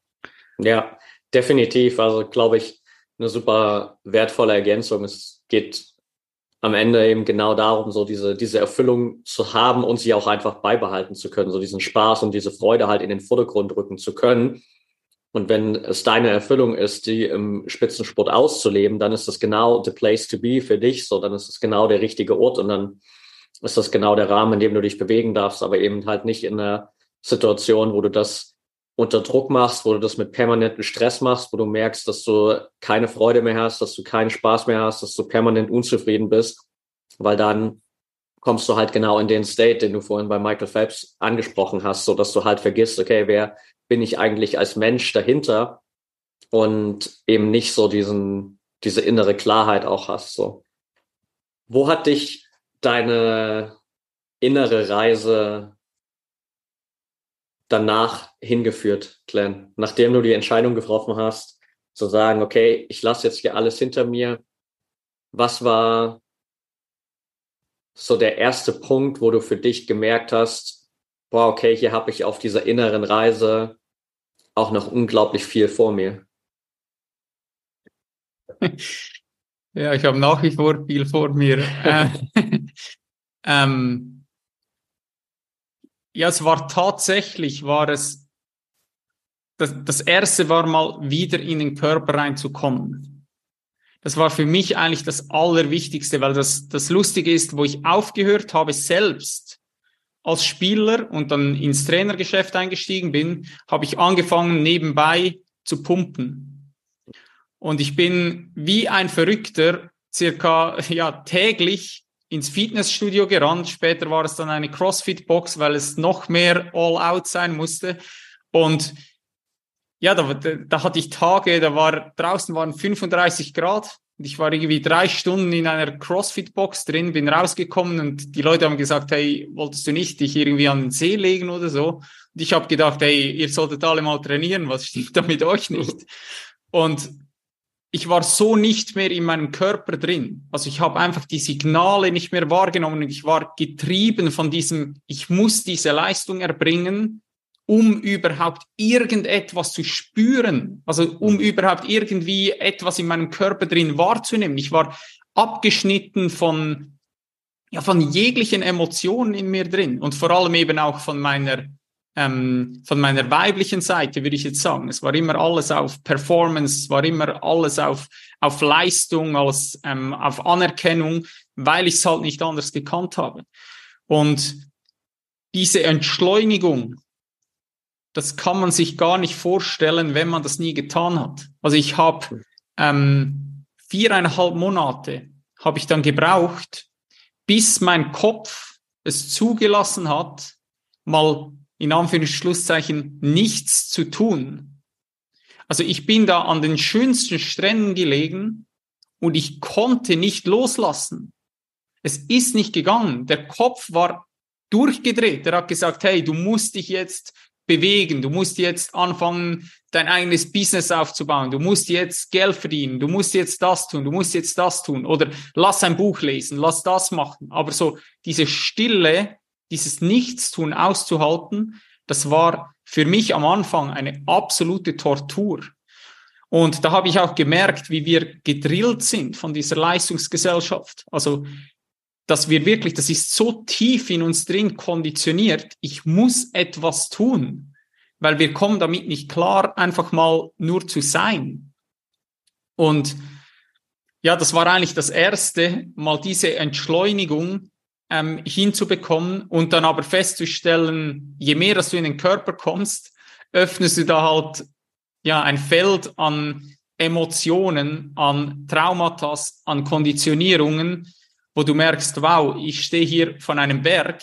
Ja, definitiv. Also glaube ich, eine super wertvolle Ergänzung. Es geht am Ende eben genau darum, so diese Erfüllung zu haben und sie auch einfach beibehalten zu können, so diesen Spaß und diese Freude halt in den Vordergrund rücken zu können. Und wenn es deine Erfüllung ist, die im Spitzensport auszuleben, dann ist das genau the place to be für dich. So, dann ist es genau der richtige Ort und dann ist das genau der Rahmen, in dem du dich bewegen darfst, aber eben halt nicht in einer Situation, wo du das unter Druck machst, wo du das mit permanentem Stress machst, wo du merkst, dass du keine Freude mehr hast, dass du keinen Spaß mehr hast, dass du permanent unzufrieden bist, weil dann kommst du halt genau in den State, den du vorhin bei Michael Phelps angesprochen hast, so dass du halt vergisst, okay, wer bin ich eigentlich als Mensch dahinter und eben nicht so diese innere Klarheit auch hast, so. Wo hat dich deine innere Reise danach hingeführt, Glenn? Nachdem du die Entscheidung getroffen hast, zu sagen, okay, ich lasse jetzt hier alles hinter mir. Was war so der erste Punkt, wo du für dich gemerkt hast, boah, okay, hier habe ich auf dieser inneren Reise auch noch unglaublich viel vor mir? Ja, ich habe nach wie vor viel vor mir. Ja, es war tatsächlich, das erste war mal wieder in den Körper reinzukommen. Das war für mich eigentlich das Allerwichtigste, weil das Lustige ist, wo ich aufgehört habe, selbst als Spieler und dann ins Trainergeschäft eingestiegen bin, habe ich angefangen, nebenbei zu pumpen. Und ich bin wie ein Verrückter circa täglich ins Fitnessstudio gerannt. Später war es dann eine CrossFit-Box, weil es noch mehr All-Out sein musste. Und ja, da hatte ich Tage, draußen waren 35 Grad. Und ich war irgendwie 3 Stunden in einer CrossFit-Box drin, bin rausgekommen und die Leute haben gesagt, hey, wolltest du nicht dich irgendwie an den See legen oder so? Und ich habe gedacht, hey, ihr solltet alle mal trainieren, was stimmt da mit euch nicht? Und ich war so nicht mehr in meinem Körper drin. Also ich habe einfach die Signale nicht mehr wahrgenommen und ich war getrieben von diesem, ich muss diese Leistung erbringen, um überhaupt irgendetwas zu spüren, also um überhaupt irgendwie etwas in meinem Körper drin wahrzunehmen. Ich war abgeschnitten von jeglichen Emotionen in mir drin und vor allem eben auch von meiner weiblichen Seite, würde ich jetzt sagen. Es war immer alles auf Performance, es war immer alles auf Leistung, auf Anerkennung, weil ich es halt nicht anders gekannt habe. Und diese Entschleunigung, das kann man sich gar nicht vorstellen, wenn man das nie getan hat. Also ich habe 4,5 Monate habe ich dann gebraucht, bis mein Kopf es zugelassen hat, mal in Anführungszeichen nichts zu tun. Also ich bin da an den schönsten Stränden gelegen und ich konnte nicht loslassen. Es ist nicht gegangen. Der Kopf war durchgedreht. Er hat gesagt, hey, du musst dich jetzt bewegen, du musst jetzt anfangen, dein eigenes Business aufzubauen, du musst jetzt Geld verdienen, du musst jetzt das tun, du musst jetzt das tun oder lass ein Buch lesen, lass das machen. Aber so diese Stille, dieses Nichtstun auszuhalten, das war für mich am Anfang eine absolute Tortur. Und da habe ich auch gemerkt, wie wir gedrillt sind von dieser Leistungsgesellschaft. Also dass wir wirklich, das ist so tief in uns drin konditioniert, ich muss etwas tun, weil wir kommen damit nicht klar, einfach mal nur zu sein. Und ja, das war eigentlich das Erste, mal diese Entschleunigung hinzubekommen und dann aber festzustellen, je mehr, dass du in den Körper kommst, öffnest du da halt ein Feld an Emotionen, an Traumata, an Konditionierungen, wo du merkst, wow, ich stehe hier von einem Berg,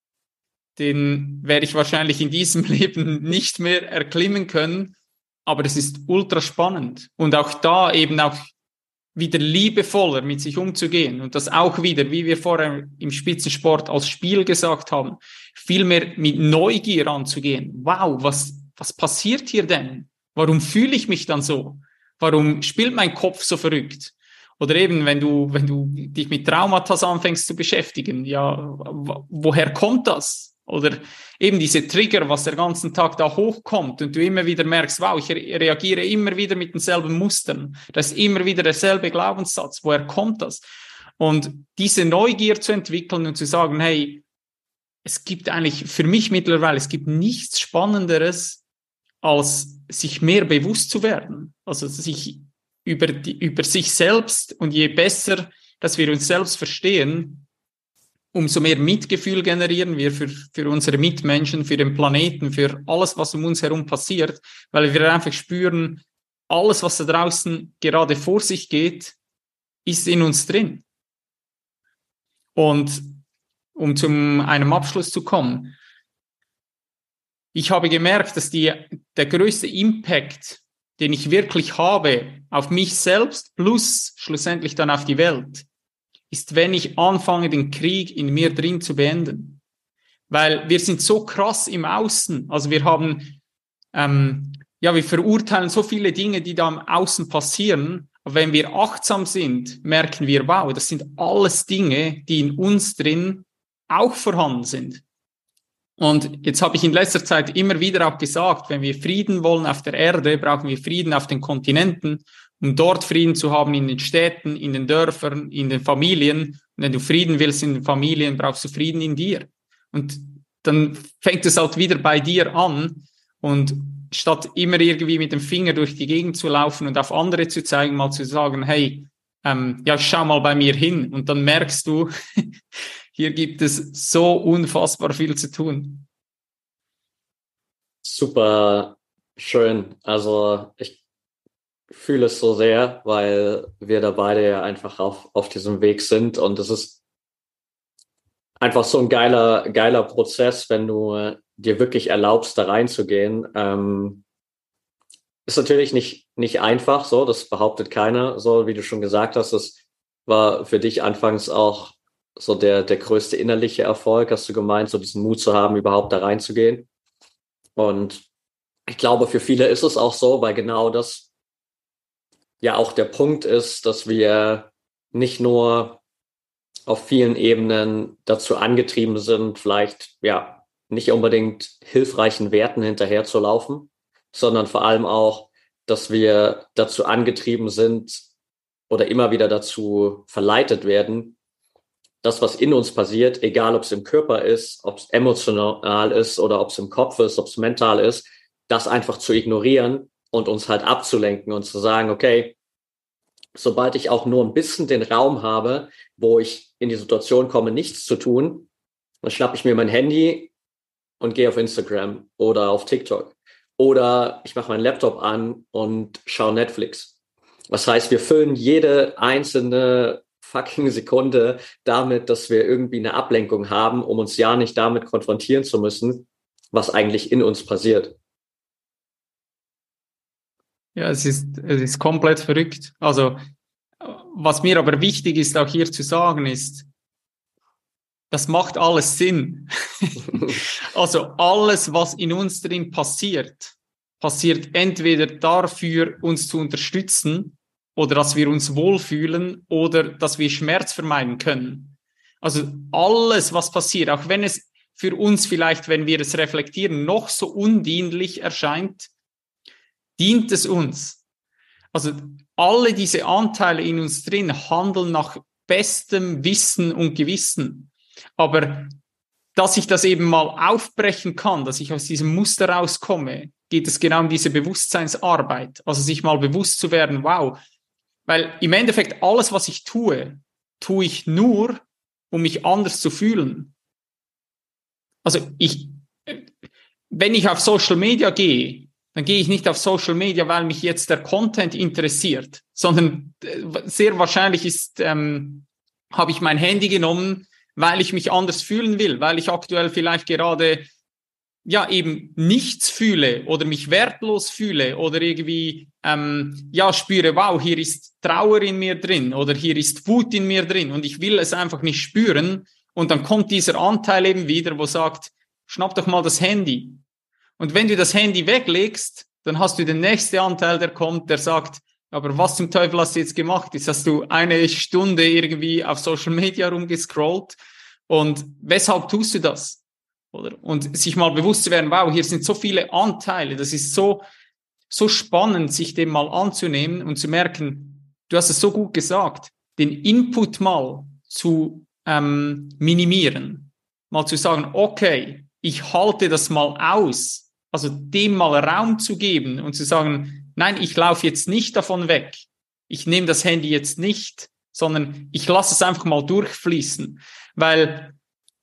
den werde ich wahrscheinlich in diesem Leben nicht mehr erklimmen können, aber es ist ultra spannend und auch da eben auch wieder liebevoller mit sich umzugehen und das auch wieder, wie wir vorher im Spitzensport als Spiel gesagt haben, viel mehr mit Neugier anzugehen. Wow, was passiert hier denn? Warum fühle ich mich dann so? Warum spielt mein Kopf so verrückt? Oder eben, wenn du dich mit Traumata anfängst zu beschäftigen, ja, woher kommt das? Oder eben diese Trigger, was den ganzen Tag da hochkommt und du immer wieder merkst, wow, ich reagiere immer wieder mit denselben Mustern. Das ist immer wieder derselbe Glaubenssatz. Woher kommt das? Und diese Neugier zu entwickeln und zu sagen, hey, es gibt eigentlich für mich mittlerweile, es gibt nichts Spannenderes, als sich mehr bewusst zu werden. Also sich über sich selbst und je besser, dass wir uns selbst verstehen, umso mehr Mitgefühl generieren wir für unsere Mitmenschen, für den Planeten, für alles, was um uns herum passiert, weil wir einfach spüren, alles, was da draußen gerade vor sich geht, ist in uns drin. Und um zu einem Abschluss zu kommen, ich habe gemerkt, dass der größte Impact, den ich wirklich habe auf mich selbst plus schlussendlich dann auf die Welt, ist, wenn ich anfange, den Krieg in mir drin zu beenden. Weil wir sind so krass im Außen. Also wir haben, wir verurteilen so viele Dinge, die da im Außen passieren. Aber wenn wir achtsam sind, merken wir, wow, das sind alles Dinge, die in uns drin auch vorhanden sind. Und jetzt habe ich in letzter Zeit immer wieder auch gesagt, wenn wir Frieden wollen auf der Erde, brauchen wir Frieden auf den Kontinenten. um dort Frieden zu haben in den Städten, in den Dörfern, in den Familien. Und wenn du Frieden willst in den Familien, brauchst du Frieden in dir. Und dann fängt es halt wieder bei dir an. Und statt immer irgendwie mit dem Finger durch die Gegend zu laufen und auf andere zu zeigen, mal zu sagen, hey, ja, schau mal bei mir hin. Und dann merkst du, hier gibt es so unfassbar viel zu tun. Super schön. Also ich fühle es so sehr, weil wir da beide ja einfach auf diesem Weg sind. Und es ist einfach so ein geiler Prozess, wenn du dir wirklich erlaubst, da reinzugehen. Ist natürlich nicht einfach, so, das behauptet keiner, so wie du schon gesagt hast. Das war für dich anfangs auch so der größte innerliche Erfolg, hast du gemeint, so diesen Mut zu haben, überhaupt da reinzugehen. Und ich glaube, für viele ist es auch so, weil genau das ja auch der Punkt ist, dass wir nicht nur auf vielen Ebenen dazu angetrieben sind, vielleicht ja nicht unbedingt hilfreichen Werten hinterherzulaufen, sondern vor allem auch, dass wir dazu angetrieben sind oder immer wieder dazu verleitet werden, das, was in uns passiert, egal ob es im Körper ist, ob es emotional ist oder ob es im Kopf ist, ob es mental ist, das einfach zu ignorieren und uns halt abzulenken und zu sagen, okay, sobald ich auch nur ein bisschen den Raum habe, wo ich in die Situation komme, nichts zu tun, dann schnappe ich mir mein Handy und gehe auf Instagram oder auf TikTok. Oder ich mache meinen Laptop an und schaue Netflix. Das heißt, wir füllen jede einzelne fucking Sekunde damit, dass wir irgendwie eine Ablenkung haben, um uns ja nicht damit konfrontieren zu müssen, was eigentlich in uns passiert. Ja, es ist komplett verrückt. Also, was mir aber wichtig ist, auch hier zu sagen, ist, das macht alles Sinn. Also alles, was in uns drin passiert, passiert entweder dafür, uns zu unterstützen oder dass wir uns wohlfühlen oder dass wir Schmerz vermeiden können. Also alles, was passiert, auch wenn es für uns vielleicht, wenn wir es reflektieren, noch so undienlich erscheint, dient es uns. Also alle diese Anteile in uns drin handeln nach bestem Wissen und Gewissen. Aber dass ich das eben mal aufbrechen kann, dass ich aus diesem Muster rauskomme, geht es genau um diese Bewusstseinsarbeit. Also sich mal bewusst zu werden, wow, weil im Endeffekt alles, was ich tue, tue ich nur, um mich anders zu fühlen. Also wenn ich auf Social Media gehe, dann gehe ich nicht auf Social Media, weil mich jetzt der Content interessiert, sondern sehr wahrscheinlich habe ich mein Handy genommen, weil ich mich anders fühlen will, weil ich aktuell vielleicht gerade ja eben nichts fühle oder mich wertlos fühle oder irgendwie ja spüre, wow, hier ist Trauer in mir drin oder hier ist Wut in mir drin und ich will es einfach nicht spüren und dann kommt dieser Anteil eben wieder, wo sagt, schnapp doch mal das Handy. Und wenn du das Handy weglegst, dann hast du den nächsten Anteil, der kommt, der sagt, aber was zum Teufel hast du jetzt gemacht? Jetzt hast du eine Stunde irgendwie auf Social Media rumgescrollt. Und weshalb tust du das? Oder? Und sich mal bewusst zu werden, wow, hier sind so viele Anteile. Das ist so spannend, sich dem mal anzunehmen und zu merken, du hast es so gut gesagt, den Input mal zu minimieren. Mal zu sagen, okay, ich halte das mal aus. Also dem mal Raum zu geben und zu sagen, nein, ich laufe jetzt nicht davon weg. Ich nehme das Handy jetzt nicht, sondern ich lasse es einfach mal durchfließen. Weil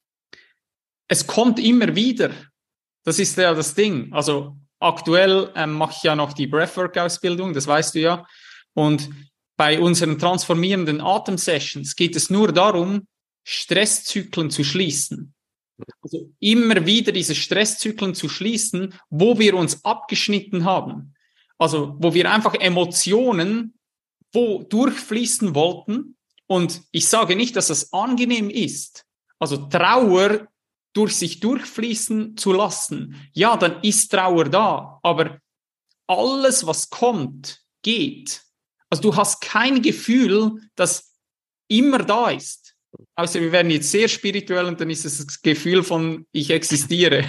es kommt immer wieder. Das ist ja das Ding. Also aktuell mache ich ja noch die Breathwork-Ausbildung, das weißt du ja. Und bei unseren transformierenden Atemsessions geht es nur darum, Stresszyklen zu schließen. Also immer wieder diese Stresszyklen zu schließen, wo wir uns abgeschnitten haben. Also wo wir einfach Emotionen wo durchfließen wollten. Und ich sage nicht, dass das angenehm ist. Also Trauer durch sich durchfließen zu lassen. Ja, dann ist Trauer da. Aber alles, was kommt, geht. Also du hast kein Gefühl, das immer da ist. Außer wir werden jetzt sehr spirituell und dann ist es das Gefühl von, ich existiere.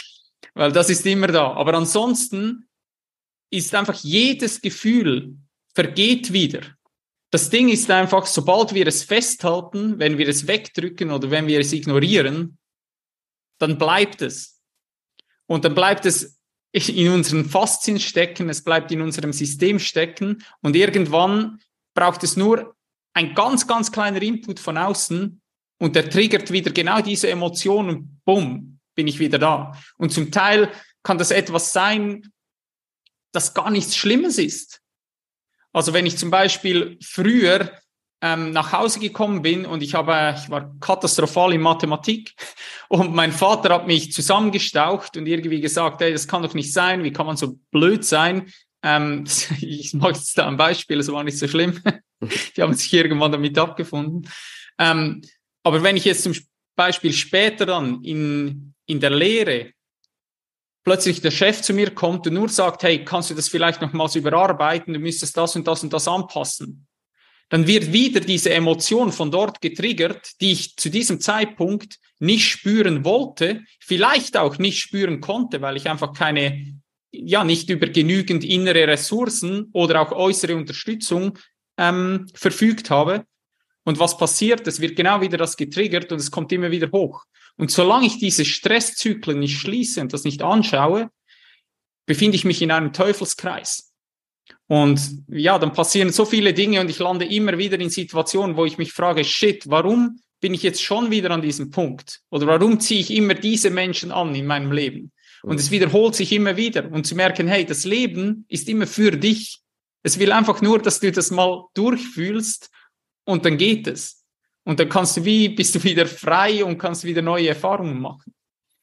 Weil das ist immer da. Aber ansonsten ist einfach jedes Gefühl vergeht wieder. Das Ding ist einfach, sobald wir es festhalten, wenn wir es wegdrücken oder wenn wir es ignorieren, dann bleibt es. Und dann bleibt es in unseren Faszien stecken, es bleibt in unserem System stecken und irgendwann braucht es nur ein ganz, ganz kleiner Input von außen und der triggert wieder genau diese Emotion und bumm, bin ich wieder da. Und zum Teil kann das etwas sein, das gar nichts Schlimmes ist. Also wenn ich zum Beispiel früher nach Hause gekommen bin und ich war katastrophal in Mathematik und mein Vater hat mich zusammengestaucht und irgendwie gesagt, hey, das kann doch nicht sein, wie kann man so blöd sein? Ich mache jetzt da ein Beispiel, das war nicht so schlimm. Die haben sich irgendwann damit abgefunden. Aber wenn ich jetzt zum Beispiel später dann in der Lehre plötzlich der Chef zu mir kommt und nur sagt, hey, kannst du das vielleicht nochmals überarbeiten, du müsstest das und das und das anpassen. Dann wird wieder diese Emotion von dort getriggert, die ich zu diesem Zeitpunkt nicht spüren wollte, vielleicht auch nicht spüren konnte, weil ich einfach nicht über genügend innere Ressourcen oder auch äußere Unterstützung verfügt habe. Und was passiert? Es wird genau wieder das getriggert und es kommt immer wieder hoch. Und solange ich diese Stresszyklen nicht schließe und das nicht anschaue, befinde ich mich in einem Teufelskreis. Und ja, dann passieren so viele Dinge und ich lande immer wieder in Situationen, wo ich mich frage, shit, warum bin ich jetzt schon wieder an diesem Punkt? Oder warum ziehe ich immer diese Menschen an in meinem Leben? Und es wiederholt sich immer wieder. Und zu merken, hey, das Leben ist immer für dich. Es will einfach nur, dass du das mal durchfühlst und dann geht es. Und dann bist du wieder frei und kannst wieder neue Erfahrungen machen.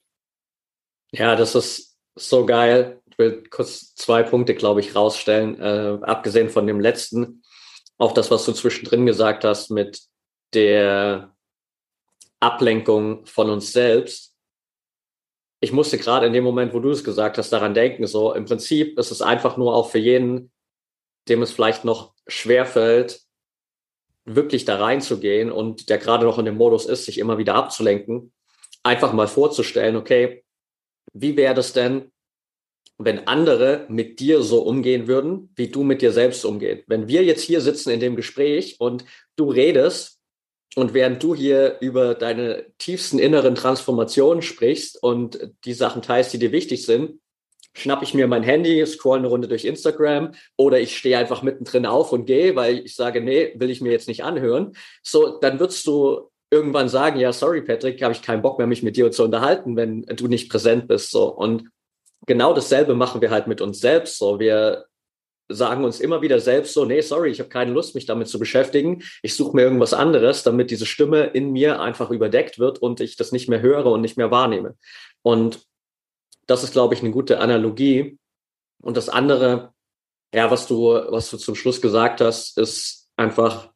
Ja, das ist so geil. Ich will kurz 2 Punkte, glaube ich, rausstellen. Abgesehen von dem letzten, auch das, was du zwischendrin gesagt hast mit der Ablenkung von uns selbst. Ich musste gerade in dem Moment, wo du es gesagt hast, daran denken, so im Prinzip ist es einfach nur auch für jeden, dem es vielleicht noch schwerfällt, wirklich da reinzugehen und der gerade noch in dem Modus ist, sich immer wieder abzulenken, einfach mal vorzustellen, okay, wie wäre das denn, wenn andere mit dir so umgehen würden, wie du mit dir selbst umgehst? Wenn wir jetzt hier sitzen in dem Gespräch und du redest und während du hier über deine tiefsten inneren Transformationen sprichst und die Sachen teilst, die dir wichtig sind, schnapp ich mir mein Handy, scroll eine Runde durch Instagram oder ich stehe einfach mittendrin auf und gehe, weil ich sage, nee, will ich mir jetzt nicht anhören. So, dann würdest du irgendwann sagen, ja, sorry, Patrick, habe ich keinen Bock mehr, mich mit dir zu unterhalten, wenn du nicht präsent bist. So. Und genau dasselbe machen wir halt mit uns selbst. So, wir sagen uns immer wieder selbst so, nee, sorry, ich habe keine Lust, mich damit zu beschäftigen. Ich suche mir irgendwas anderes, damit diese Stimme in mir einfach überdeckt wird und ich das nicht mehr höre und nicht mehr wahrnehme. Und das ist, glaube ich, eine gute Analogie. Und das andere, ja, was du zum Schluss gesagt hast, ist einfach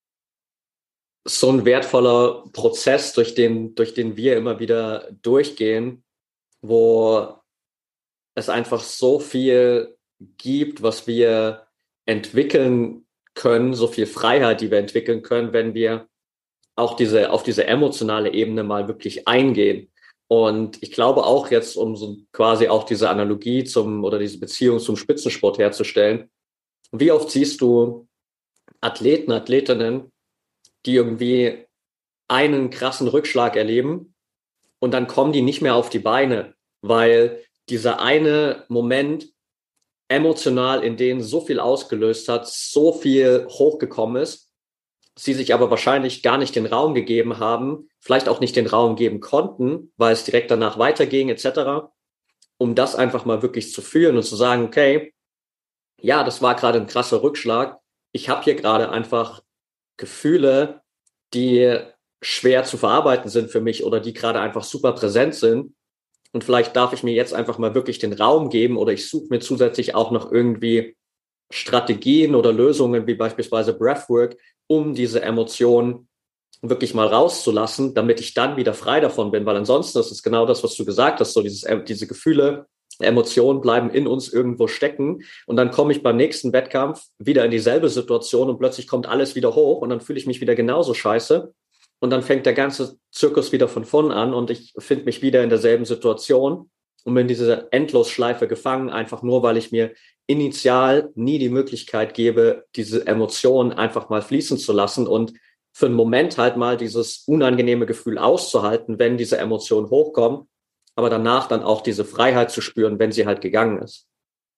so ein wertvoller Prozess, durch den wir immer wieder durchgehen, wo es einfach so viel gibt, was wir entwickeln können, so viel Freiheit, die wir entwickeln können, wenn wir auch auf diese emotionale Ebene mal wirklich eingehen. Und ich glaube auch jetzt, um so quasi auch diese Analogie oder diese Beziehung zum Spitzensport herzustellen, wie oft siehst du Athleten, Athletinnen, die irgendwie einen krassen Rückschlag erleben und dann kommen die nicht mehr auf die Beine, weil dieser eine Moment emotional in denen so viel ausgelöst hat, so viel hochgekommen ist, sie sich aber wahrscheinlich gar nicht den Raum gegeben haben, vielleicht auch nicht den Raum geben konnten, weil es direkt danach weiterging etc., um das einfach mal wirklich zu fühlen und zu sagen, okay, ja, das war gerade ein krasser Rückschlag. Ich habe hier gerade einfach Gefühle, die schwer zu verarbeiten sind für mich oder die gerade einfach super präsent sind. Und vielleicht darf ich mir jetzt einfach mal wirklich den Raum geben oder ich suche mir zusätzlich auch noch irgendwie Strategien oder Lösungen wie beispielsweise Breathwork, um diese Emotionen wirklich mal rauszulassen, damit ich dann wieder frei davon bin, weil ansonsten ist es genau das, was du gesagt hast, so diese Gefühle, Emotionen bleiben in uns irgendwo stecken und dann komme ich beim nächsten Wettkampf wieder in dieselbe Situation und plötzlich kommt alles wieder hoch und dann fühle ich mich wieder genauso scheiße und dann fängt der ganze Zirkus wieder von vorn an und ich finde mich wieder in derselben Situation und bin in dieser Endlosschleife gefangen, einfach nur, weil ich mir initial nie die Möglichkeit gebe, diese Emotionen einfach mal fließen zu lassen und für einen Moment halt mal dieses unangenehme Gefühl auszuhalten, wenn diese Emotionen hochkommen, aber danach dann auch diese Freiheit zu spüren, wenn sie halt gegangen ist.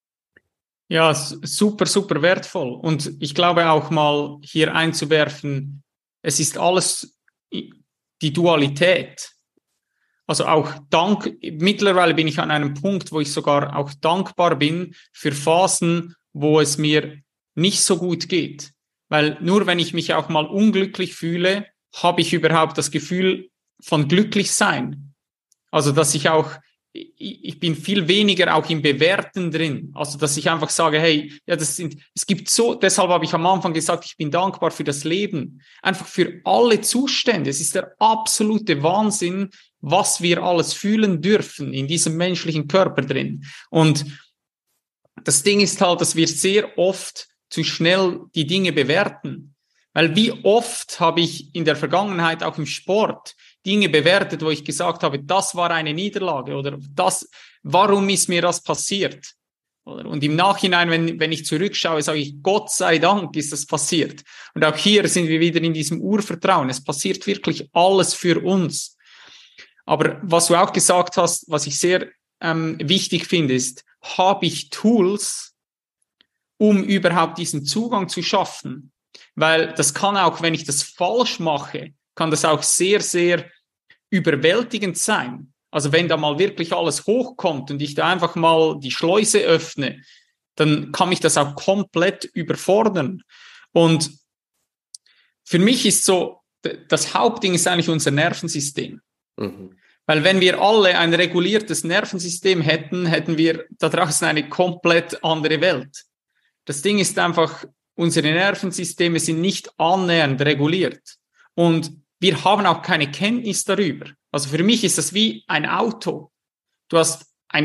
Ja, super, super wertvoll. Und ich glaube auch mal hier einzuwerfen, es ist alles die Dualität. Also auch mittlerweile bin ich an einem Punkt, wo ich sogar auch dankbar bin für Phasen, wo es mir nicht so gut geht. Weil nur wenn ich mich auch mal unglücklich fühle, habe ich überhaupt das Gefühl von glücklich sein. Also dass ich bin viel weniger auch im Bewerten drin. Also dass ich einfach sage, hey, ja, es gibt so, deshalb habe ich am Anfang gesagt, ich bin dankbar für das Leben. Einfach für alle Zustände. Es ist der absolute Wahnsinn, was wir alles fühlen dürfen in diesem menschlichen Körper drin. Und das Ding ist halt, dass wir sehr oft zu schnell die Dinge bewerten. Weil wie oft habe ich in der Vergangenheit auch im Sport Dinge bewertet, wo ich gesagt habe, das war eine Niederlage oder warum ist mir das passiert? Und im Nachhinein, wenn ich zurückschaue, sage ich, Gott sei Dank ist das passiert. Und auch hier sind wir wieder in diesem Urvertrauen. Es passiert wirklich alles für uns. Aber was du auch gesagt hast, was ich sehr wichtig finde, ist, habe ich Tools, um überhaupt diesen Zugang zu schaffen? Weil das kann auch, wenn ich das falsch mache, kann das auch sehr, sehr überwältigend sein. Also wenn da mal wirklich alles hochkommt und ich da einfach mal die Schleuse öffne, dann kann mich das auch komplett überfordern. Und für mich ist so, das Hauptding ist eigentlich unser Nervensystem. Mhm. Weil wenn wir alle ein reguliertes Nervensystem hätten, hätten wir da draußen eine komplett andere Welt. Das Ding ist einfach, unsere Nervensysteme sind nicht annähernd reguliert. Und wir haben auch keine Kenntnis darüber. Also für mich ist das wie ein Auto. Du hast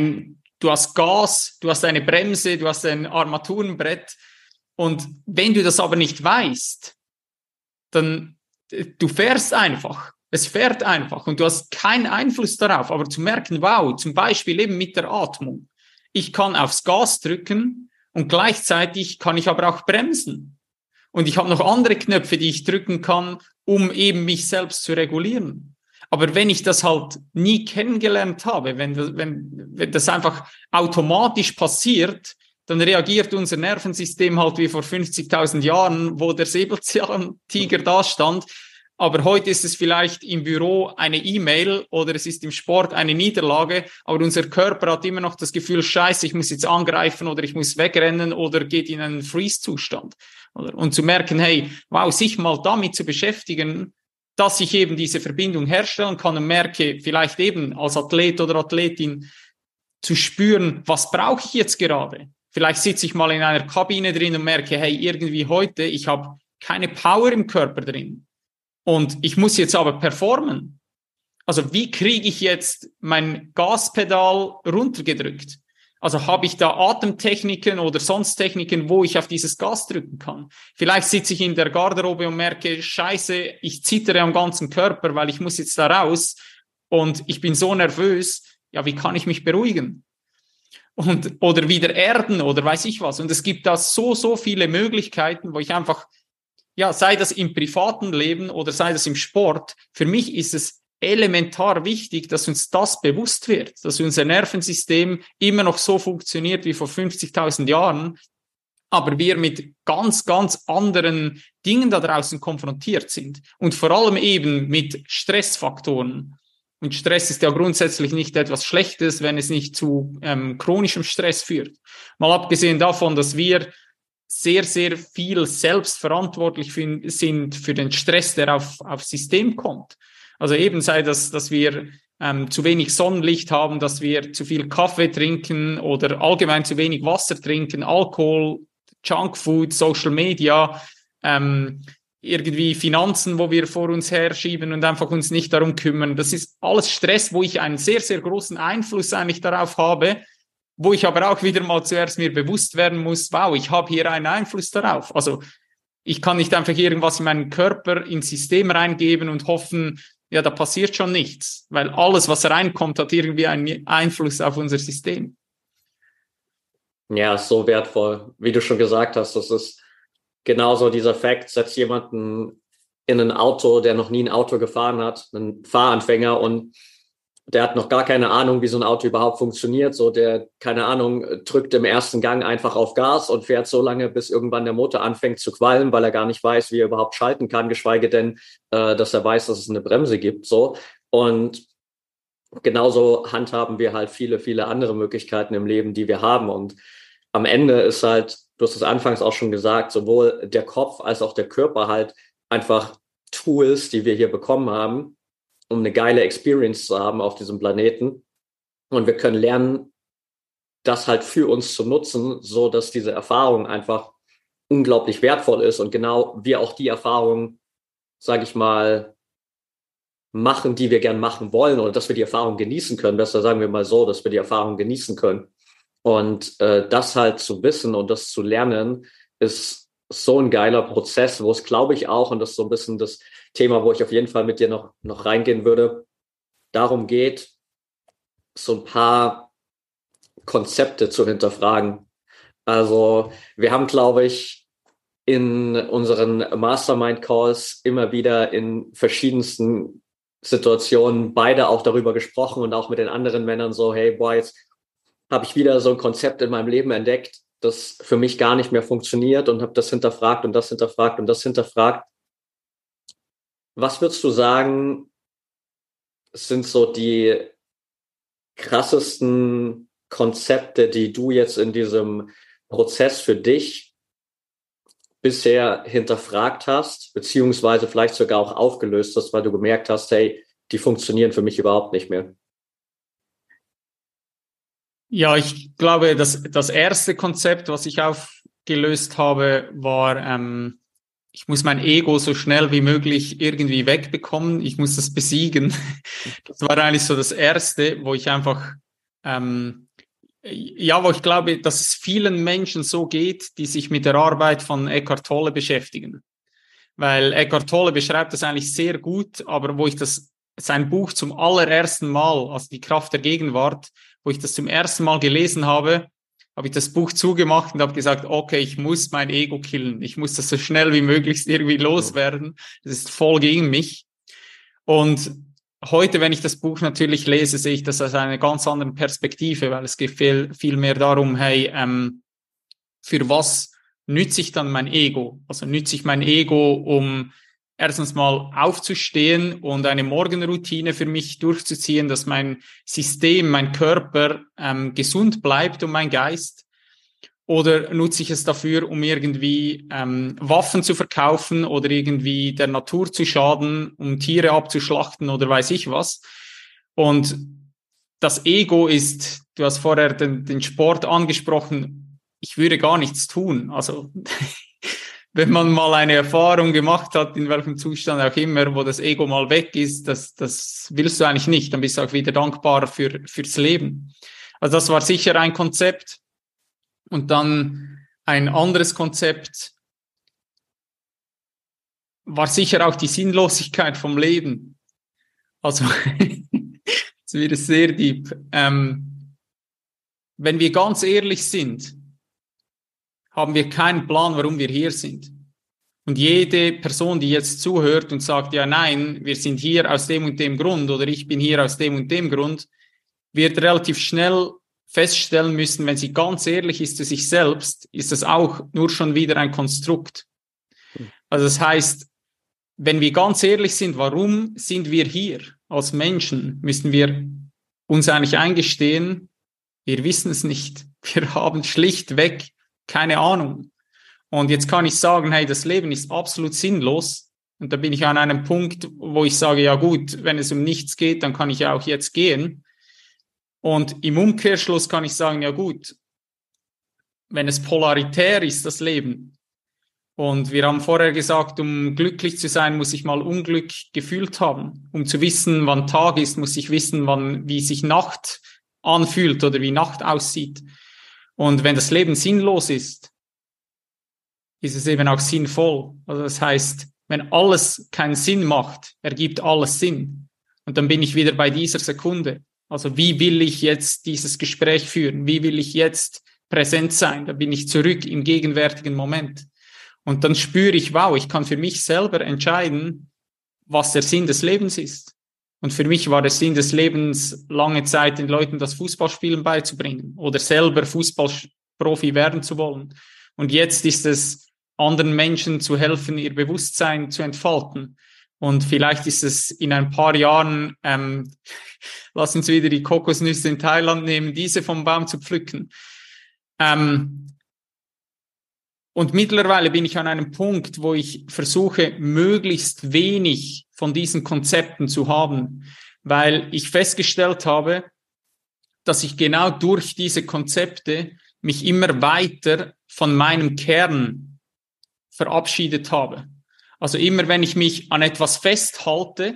Gas, du hast eine Bremse, du hast ein Armaturenbrett. Und wenn du das aber nicht weißt, dann du fährst einfach. Es fährt einfach und du hast keinen Einfluss darauf. Aber zu merken, wow, zum Beispiel eben mit der Atmung. Ich kann aufs Gas drücken und gleichzeitig kann ich aber auch bremsen. Und ich habe noch andere Knöpfe, die ich drücken kann, um eben mich selbst zu regulieren. Aber wenn ich das halt nie kennengelernt habe, wenn das einfach automatisch passiert, dann reagiert unser Nervensystem halt wie vor 50.000 Jahren, wo der Säbelzahntiger da stand. Aber heute ist es vielleicht im Büro eine E-Mail oder es ist im Sport eine Niederlage, aber unser Körper hat immer noch das Gefühl, scheiße, ich muss jetzt angreifen oder ich muss wegrennen oder geht in einen Freeze-Zustand. Und zu merken, hey, wow, sich mal damit zu beschäftigen, dass ich eben diese Verbindung herstellen kann und merke, vielleicht eben als Athlet oder Athletin zu spüren, was brauche ich jetzt gerade? Vielleicht sitze ich mal in einer Kabine drin und merke, hey, irgendwie heute, ich habe keine Power im Körper drin. Und ich muss jetzt aber performen. Also wie kriege ich jetzt mein Gaspedal runtergedrückt? Also habe ich da Atemtechniken oder sonst Techniken, wo ich auf dieses Gas drücken kann? Vielleicht sitze ich in der Garderobe und merke, scheiße, ich zittere am ganzen Körper, weil ich muss jetzt da raus und ich bin so nervös. Ja, wie kann ich mich beruhigen? Oder wieder erden oder weiß ich was. Und es gibt da so viele Möglichkeiten, wo ich einfach, ja, sei das im privaten Leben oder sei das im Sport, für mich ist es elementar wichtig, dass uns das bewusst wird, dass unser Nervensystem immer noch so funktioniert wie vor 50.000 Jahren, aber wir mit ganz, ganz anderen Dingen da draußen konfrontiert sind und vor allem eben mit Stressfaktoren. Und Stress ist ja grundsätzlich nicht etwas Schlechtes, wenn es nicht zu chronischem Stress führt. Mal abgesehen davon, dass wir sehr, sehr viel selbst verantwortlich sind für den Stress, der aufs System kommt. Also eben sei das, dass wir zu wenig Sonnenlicht haben, dass wir zu viel Kaffee trinken oder allgemein zu wenig Wasser trinken, Alkohol, Junkfood, Social Media, irgendwie Finanzen, wo wir vor uns herschieben und einfach uns nicht darum kümmern. Das ist alles Stress, wo ich einen sehr, sehr großen Einfluss eigentlich darauf habe, wo ich aber auch wieder mal zuerst mir bewusst werden muss, wow, ich habe hier einen Einfluss darauf. Also ich kann nicht einfach irgendwas in meinen Körper, ins System reingeben und hoffen, ja, da passiert schon nichts, weil alles, was reinkommt, hat irgendwie einen Einfluss auf unser System. Ja, ist so wertvoll. Wie du schon gesagt hast, das ist genauso dieser Fakt, setzt jemanden in ein Auto, der noch nie ein Auto gefahren hat, einen Fahranfänger, und der hat noch gar keine Ahnung, wie so ein Auto überhaupt funktioniert. So, der, keine Ahnung, drückt im ersten Gang einfach auf Gas und fährt so lange, bis irgendwann der Motor anfängt zu qualmen, weil er gar nicht weiß, wie er überhaupt schalten kann, geschweige denn, dass er weiß, dass es eine Bremse gibt. So. Und genauso handhaben wir halt viele, viele andere Möglichkeiten im Leben, die wir haben. Und am Ende ist halt, du hast es anfangs auch schon gesagt, sowohl der Kopf als auch der Körper halt einfach Tools, die wir hier bekommen haben, um eine geile Experience zu haben auf diesem Planeten. Und wir können lernen, das halt für uns zu nutzen, so dass diese Erfahrung einfach unglaublich wertvoll ist und genau wir auch die Erfahrung, sage ich mal, machen, die wir gern machen wollen, oder dass wir die Erfahrung genießen können. Besser sagen wir mal so, dass wir die Erfahrung genießen können. Und das halt zu wissen und das zu lernen, ist so ein geiler Prozess, wo es, glaube ich, auch, und das ist so ein bisschen das Thema, wo ich auf jeden Fall mit dir noch reingehen würde, darum geht, so ein paar Konzepte zu hinterfragen. Also wir haben, glaube ich, in unseren Mastermind-Calls immer wieder in verschiedensten Situationen beide auch darüber gesprochen und auch mit den anderen Männern so, hey, boah, jetzt habe ich wieder so ein Konzept in meinem Leben entdeckt, das für mich gar nicht mehr funktioniert, und habe das hinterfragt und das hinterfragt und das hinterfragt. Was würdest du sagen, sind so die krassesten Konzepte, die du jetzt in diesem Prozess für dich bisher hinterfragt hast, beziehungsweise vielleicht sogar auch aufgelöst hast, weil du gemerkt hast, hey, die funktionieren für mich überhaupt nicht mehr? Ja, ich glaube, das erste Konzept, was ich aufgelöst habe, war, ich muss mein Ego so schnell wie möglich irgendwie wegbekommen. Ich muss das besiegen. Das war eigentlich so das Erste, wo ich einfach, wo ich glaube, dass es vielen Menschen so geht, die sich mit der Arbeit von Eckhart Tolle beschäftigen. Weil Eckhart Tolle beschreibt das eigentlich sehr gut, aber wo ich sein Buch zum allerersten Mal, also die Kraft der Gegenwart, wo ich das zum ersten Mal gelesen habe, habe ich das Buch zugemacht und habe gesagt, okay, ich muss mein Ego killen. Ich muss das so schnell wie möglich irgendwie loswerden. Das ist voll gegen mich. Und heute, wenn ich das Buch natürlich lese, sehe ich das aus einer ganz anderen Perspektive, weil es geht viel mehr darum, hey, für was nütze ich dann mein Ego? Also nütze ich mein Ego, um erstens mal aufzustehen und eine Morgenroutine für mich durchzuziehen, dass mein System, mein Körper gesund bleibt und mein Geist? Oder nutze ich es dafür, um irgendwie Waffen zu verkaufen oder irgendwie der Natur zu schaden, um Tiere abzuschlachten oder weiß ich was? Und das Ego ist, du hast vorher den Sport angesprochen, ich würde gar nichts tun. Also wenn man mal eine Erfahrung gemacht hat, in welchem Zustand auch immer, wo das Ego mal weg ist, das willst du eigentlich nicht. Dann bist du auch wieder dankbar fürs Leben. Also das war sicher ein Konzept. Und dann ein anderes Konzept war sicher auch die Sinnlosigkeit vom Leben. Also jetzt wird es sehr deep. Wenn wir ganz ehrlich sind, haben wir keinen Plan, warum wir hier sind. Und jede Person, die jetzt zuhört und sagt, ja, nein, wir sind hier aus dem und dem Grund oder ich bin hier aus dem und dem Grund, wird relativ schnell feststellen müssen, wenn sie ganz ehrlich ist zu sich selbst, ist das auch nur schon wieder ein Konstrukt. Also das heißt, wenn wir ganz ehrlich sind, warum sind wir hier als Menschen, müssen wir uns eigentlich eingestehen, wir wissen es nicht. Wir haben schlichtweg keine Ahnung. Und jetzt kann ich sagen, hey, das Leben ist absolut sinnlos. Und da bin ich an einem Punkt, wo ich sage, ja gut, wenn es um nichts geht, dann kann ich ja auch jetzt gehen. Und im Umkehrschluss kann ich sagen, ja gut, wenn es polaritär ist, das Leben, und wir haben vorher gesagt, um glücklich zu sein, muss ich mal Unglück gefühlt haben. Um zu wissen, wann Tag ist, muss ich wissen, wie sich Nacht anfühlt oder wie Nacht aussieht. Und wenn das Leben sinnlos ist es eben auch sinnvoll. Also das heißt, wenn alles keinen Sinn macht, ergibt alles Sinn. Und dann bin ich wieder bei dieser Sekunde. Also wie will ich jetzt dieses Gespräch führen? Wie will ich jetzt präsent sein? Da bin ich zurück im gegenwärtigen Moment. Und dann spüre ich, wow, ich kann für mich selber entscheiden, was der Sinn des Lebens ist. Und für mich war der Sinn des Lebens, lange Zeit den Leuten das Fußballspielen beizubringen oder selber Fußballprofi werden zu wollen. Und jetzt ist es, anderen Menschen zu helfen, ihr Bewusstsein zu entfalten. Und vielleicht ist es in ein paar Jahren, lass uns wieder die Kokosnüsse in Thailand nehmen, diese vom Baum zu pflücken. Und mittlerweile bin ich an einem Punkt, wo ich versuche, möglichst wenig von diesen Konzepten zu haben, weil ich festgestellt habe, dass ich genau durch diese Konzepte mich immer weiter von meinem Kern verabschiedet habe. Also immer, wenn ich mich an etwas festhalte,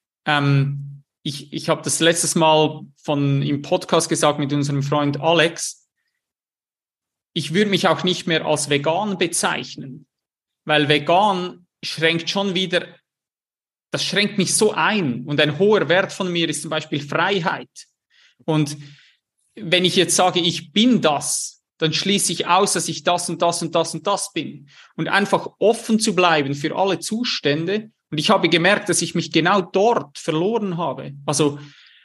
ich habe das letztes Mal im Podcast gesagt mit unserem Freund Alex, ich würde mich auch nicht mehr als vegan bezeichnen, weil vegan schränkt schon wieder, das schränkt mich so ein. Und ein hoher Wert von mir ist zum Beispiel Freiheit. Und wenn ich jetzt sage, ich bin das, dann schließe ich aus, dass ich das und das und das und das bin. Und einfach offen zu bleiben für alle Zustände. Und ich habe gemerkt, dass ich mich genau dort verloren habe. Also,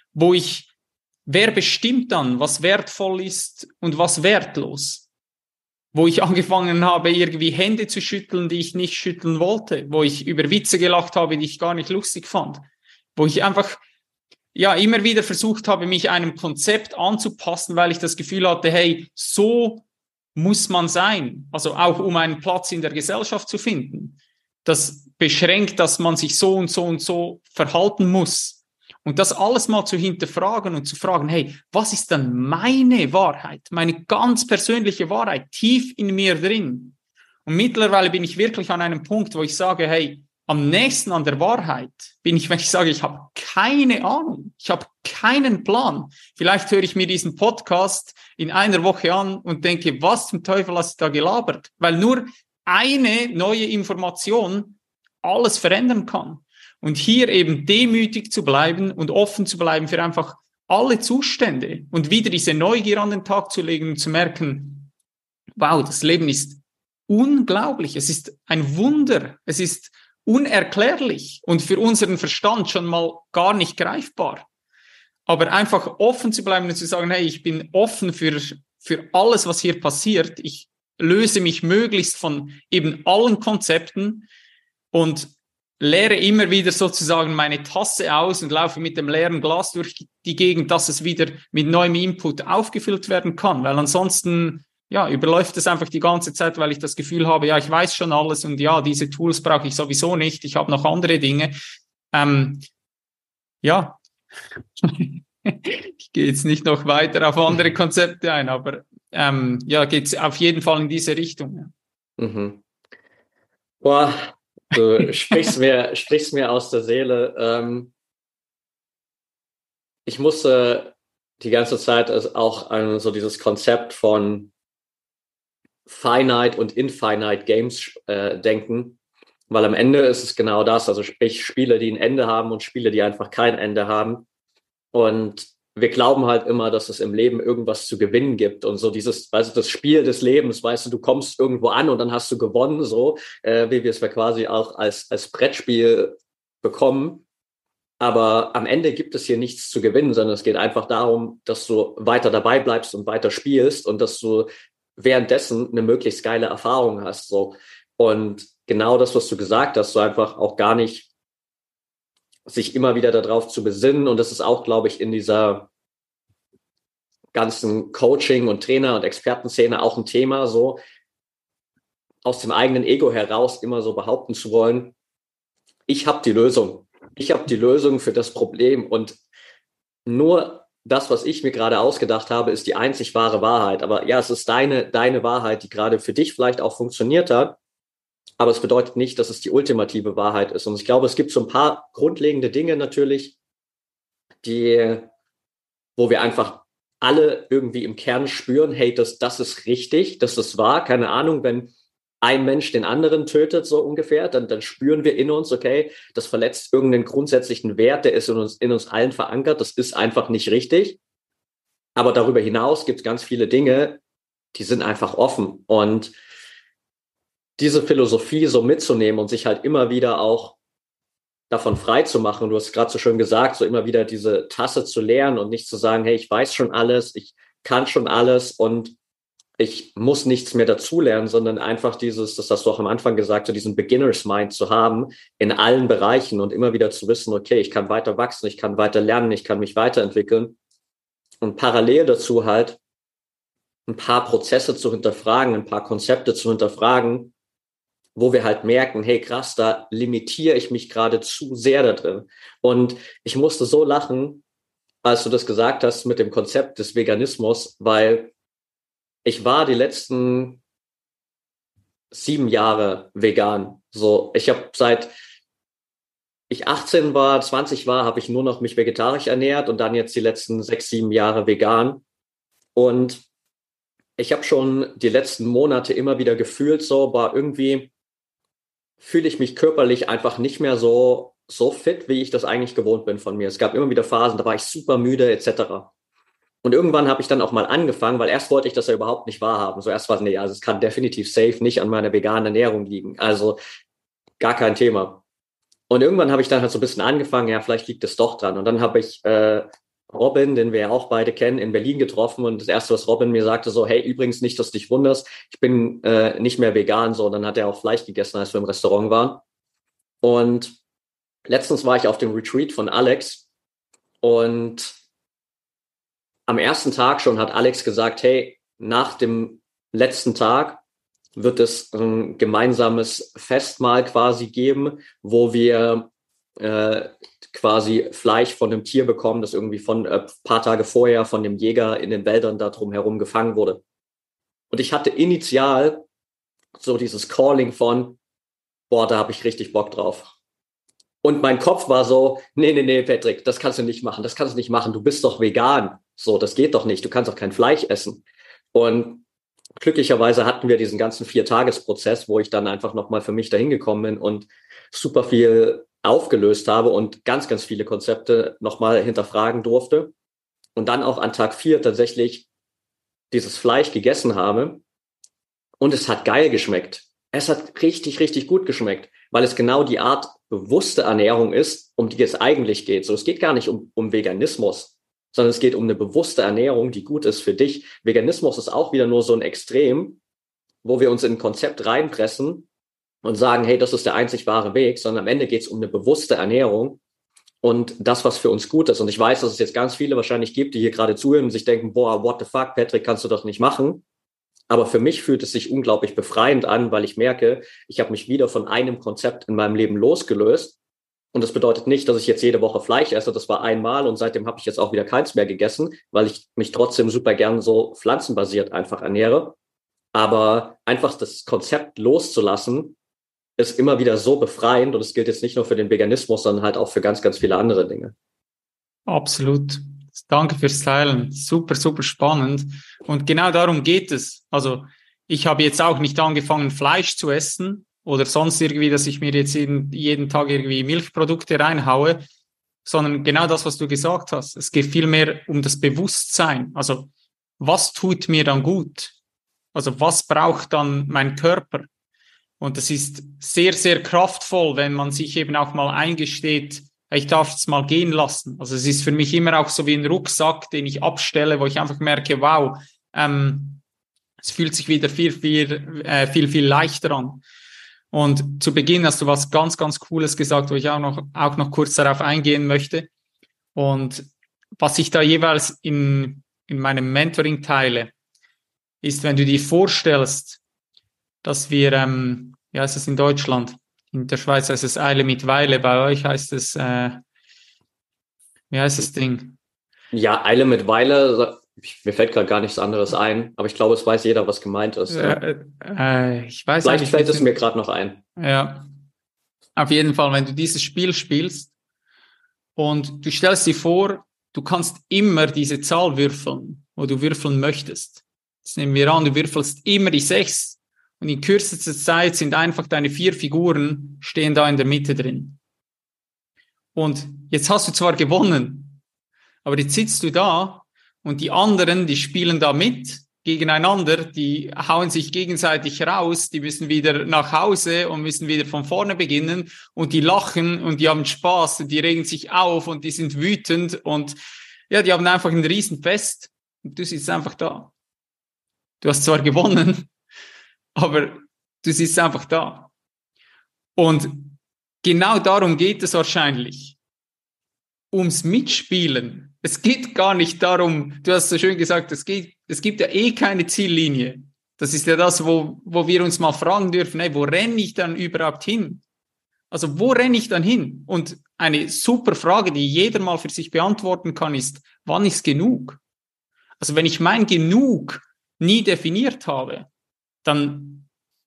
wer bestimmt dann, was wertvoll ist und was wertlos? Wo ich angefangen habe, irgendwie Hände zu schütteln, die ich nicht schütteln wollte. Wo ich über Witze gelacht habe, die ich gar nicht lustig fand. Wo ich einfach immer wieder versucht habe, mich einem Konzept anzupassen, weil ich das Gefühl hatte, hey, so muss man sein. Also auch um einen Platz in der Gesellschaft zu finden. Das beschränkt, dass man sich so und so und so verhalten muss. Und das alles mal zu hinterfragen und zu fragen, hey, was ist dann meine Wahrheit? Meine ganz persönliche Wahrheit, tief in mir drin. Und mittlerweile bin ich wirklich an einem Punkt, wo ich sage, hey, am nächsten an der Wahrheit bin ich, wenn ich sage, ich habe keine Ahnung, ich habe keinen Plan. Vielleicht höre ich mir diesen Podcast in einer Woche an und denke, was zum Teufel hast du da gelabert? Weil nur eine neue Information alles verändern kann. Und hier eben demütig zu bleiben und offen zu bleiben für einfach alle Zustände und wieder diese Neugier an den Tag zu legen und zu merken, wow, das Leben ist unglaublich, es ist ein Wunder, es ist unerklärlich und für unseren Verstand schon mal gar nicht greifbar. Aber einfach offen zu bleiben und zu sagen, hey, ich bin offen für alles, was hier passiert. Ich löse mich möglichst von eben allen Konzepten und leere immer wieder sozusagen meine Tasse aus und laufe mit dem leeren Glas durch die Gegend, dass es wieder mit neuem Input aufgefüllt werden kann. Weil ansonsten überläuft es einfach die ganze Zeit, weil ich das Gefühl habe, ich weiß schon alles und diese Tools brauche ich sowieso nicht. Ich habe noch andere Dinge. Ich gehe jetzt nicht noch weiter auf andere Konzepte ein, aber geht es auf jeden Fall in diese Richtung. Ja. Mhm. Boah, du sprichst mir aus der Seele. Ich musste die ganze Zeit auch an so dieses Konzept von Finite und Infinite Games denken, weil am Ende ist es genau das, also sprich Spiele, die ein Ende haben und Spiele, die einfach kein Ende haben. Und wir glauben halt immer, dass es im Leben irgendwas zu gewinnen gibt und so dieses, weißt du, das Spiel des Lebens, weißt du kommst irgendwo an und dann hast du gewonnen, so wie wir es ja quasi auch als Brettspiel bekommen. Aber am Ende gibt es hier nichts zu gewinnen, sondern es geht einfach darum, dass du weiter dabei bleibst und weiter spielst und dass du währenddessen eine möglichst geile Erfahrung hast, so. Und genau das, was du gesagt hast, so einfach auch gar nicht sich immer wieder darauf zu besinnen. Und das ist auch, glaube ich, in dieser ganzen Coaching- und Trainer- und Expertenszene auch ein Thema, so aus dem eigenen Ego heraus immer so behaupten zu wollen, ich habe die Lösung. Ich habe die Lösung für das Problem und nur das, was ich mir gerade ausgedacht habe, ist die einzig wahre Wahrheit. Aber ja, es ist deine Wahrheit, die gerade für dich vielleicht auch funktioniert hat. Aber es bedeutet nicht, dass es die ultimative Wahrheit ist. Und ich glaube, es gibt so ein paar grundlegende Dinge natürlich, wo wir einfach alle irgendwie im Kern spüren, hey, das ist richtig, das ist wahr. Keine Ahnung, wenn ein Mensch den anderen tötet, so ungefähr, dann spüren wir in uns, okay, das verletzt irgendeinen grundsätzlichen Wert, der ist in uns allen verankert, das ist einfach nicht richtig. Aber darüber hinaus gibt es ganz viele Dinge, die sind einfach offen. Und diese Philosophie so mitzunehmen und sich halt immer wieder auch davon frei zu machen, du hast gerade so schön gesagt, so immer wieder diese Tasse zu leeren und nicht zu sagen, hey, ich weiß schon alles, ich kann schon alles und ich muss nichts mehr dazulernen, sondern einfach das hast du auch am Anfang gesagt, so diesen Beginners Mind zu haben in allen Bereichen und immer wieder zu wissen, okay, ich kann weiter wachsen, ich kann weiter lernen, ich kann mich weiterentwickeln und parallel dazu halt ein paar Prozesse zu hinterfragen, ein paar Konzepte zu hinterfragen, wo wir halt merken, hey krass, da limitiere ich mich gerade zu sehr da drin. Und ich musste so lachen, als du das gesagt hast mit dem Konzept des Veganismus, weil ich war die letzten 7 Jahre vegan. So, ich habe seit ich 18 war, 20 war, habe ich nur noch mich vegetarisch ernährt und dann jetzt die letzten 6, 7 Jahre vegan. Und ich habe schon die letzten Monate immer wieder gefühlt, so, war irgendwie fühle ich mich körperlich einfach nicht mehr so fit, wie ich das eigentlich gewohnt bin von mir. Es gab immer wieder Phasen, da war ich super müde etc. Und irgendwann habe ich dann auch mal angefangen, weil erst wollte ich das ja überhaupt nicht wahrhaben. So erst war es, nee, also es kann definitiv safe nicht an meiner veganen Ernährung liegen. Also gar kein Thema. Und irgendwann habe ich dann halt so ein bisschen angefangen, ja, vielleicht liegt es doch dran. Und dann habe ich Robin, den wir ja auch beide kennen, in Berlin getroffen. Und das Erste, was Robin mir sagte, so, hey, übrigens nicht, dass du dich wunderst, ich bin nicht mehr vegan. So, und dann hat er auch Fleisch gegessen, als wir im Restaurant waren. Und letztens war ich auf dem Retreat von Alex und am ersten Tag schon hat Alex gesagt, hey, nach dem letzten Tag wird es ein gemeinsames Festmahl quasi geben, wo wir quasi Fleisch von einem Tier bekommen, das irgendwie von paar Tage vorher von dem Jäger in den Wäldern da drum herum gefangen wurde. Und ich hatte initial so dieses Calling von, boah, da habe ich richtig Bock drauf. Und mein Kopf war so, nee, Patrick, das kannst du nicht machen, du bist doch vegan. So, das geht doch nicht, du kannst doch kein Fleisch essen. Und glücklicherweise hatten wir diesen ganzen 4-Tages-Prozess, wo ich dann einfach nochmal für mich dahin gekommen bin und super viel aufgelöst habe und ganz, ganz viele Konzepte nochmal hinterfragen durfte. Und dann auch an Tag 4 tatsächlich dieses Fleisch gegessen habe. Und es hat geil geschmeckt. Es hat richtig, richtig gut geschmeckt, weil es genau die Art bewusste Ernährung ist, um die es eigentlich geht. So, es geht gar nicht um Veganismus, sondern es geht um eine bewusste Ernährung, die gut ist für dich. Veganismus ist auch wieder nur so ein Extrem, wo wir uns in ein Konzept reinpressen und sagen, hey, das ist der einzig wahre Weg, sondern am Ende geht es um eine bewusste Ernährung und das, was für uns gut ist. Und ich weiß, dass es jetzt ganz viele wahrscheinlich gibt, die hier gerade zuhören und sich denken, boah, what the fuck, Patrick, kannst du doch nicht machen. Aber für mich fühlt es sich unglaublich befreiend an, weil ich merke, ich habe mich wieder von einem Konzept in meinem Leben losgelöst. Und das bedeutet nicht, dass ich jetzt jede Woche Fleisch esse. Das war einmal und seitdem habe ich jetzt auch wieder keins mehr gegessen, weil ich mich trotzdem super gern so pflanzenbasiert einfach ernähre. Aber einfach das Konzept loszulassen, ist immer wieder so befreiend. Und es gilt jetzt nicht nur für den Veganismus, sondern halt auch für ganz, ganz viele andere Dinge. Absolut. Danke fürs Teilen. Super, super spannend. Und genau darum geht es. Also ich habe jetzt auch nicht angefangen, Fleisch zu essen oder sonst irgendwie, dass ich mir jetzt jeden Tag irgendwie Milchprodukte reinhaue, sondern genau das, was du gesagt hast. Es geht vielmehr um das Bewusstsein. Also was tut mir dann gut? Also was braucht dann mein Körper? Und das ist sehr, sehr kraftvoll, wenn man sich eben auch mal eingesteht, ich darf es mal gehen lassen. Also es ist für mich immer auch so wie ein Rucksack, den ich abstelle, wo ich einfach merke, wow, es fühlt sich wieder viel leichter an. Und zu Beginn hast du was ganz, ganz Cooles gesagt, wo ich auch noch kurz darauf eingehen möchte. Und was ich da jeweils in meinem Mentoring teile, ist, wenn du dir vorstellst, dass wir, wie heißt es in Deutschland? In der Schweiz heißt es Eile mit Weile, bei euch heißt es, wie heißt das Ding? Ja, Eile mit Weile, mir fällt gerade gar nichts anderes ein, aber ich glaube, es weiß jeder, was gemeint ist. Ich weiß Vielleicht fällt es mir gerade noch ein. Ja, auf jeden Fall, wenn du dieses Spiel spielst und du stellst dir vor, du kannst immer diese Zahl würfeln, wo du würfeln möchtest. Jetzt nehmen wir an, du würfelst immer die 6 und in kürzester Zeit sind einfach deine 4 Figuren stehen da in der Mitte drin. Und jetzt hast du zwar gewonnen, aber jetzt sitzt du da und die anderen, die spielen da mit gegeneinander, die hauen sich gegenseitig raus, die müssen wieder nach Hause und müssen wieder von vorne beginnen und die lachen und die haben Spaß und die regen sich auf und die sind wütend und ja, die haben einfach ein Riesenfest und du sitzt einfach da. Du hast zwar gewonnen, aber du sitzt einfach da. Und genau darum geht es wahrscheinlich. Ums Mitspielen. Es geht gar nicht darum, du hast so schön gesagt, es gibt ja eh keine Ziellinie. Das ist ja das, wo wir uns mal fragen dürfen, hey, wo renne ich dann überhaupt hin? Also wo renne ich dann hin? Und eine super Frage, die jeder mal für sich beantworten kann, ist, wann ist genug? Also wenn ich mein Genug nie definiert habe, dann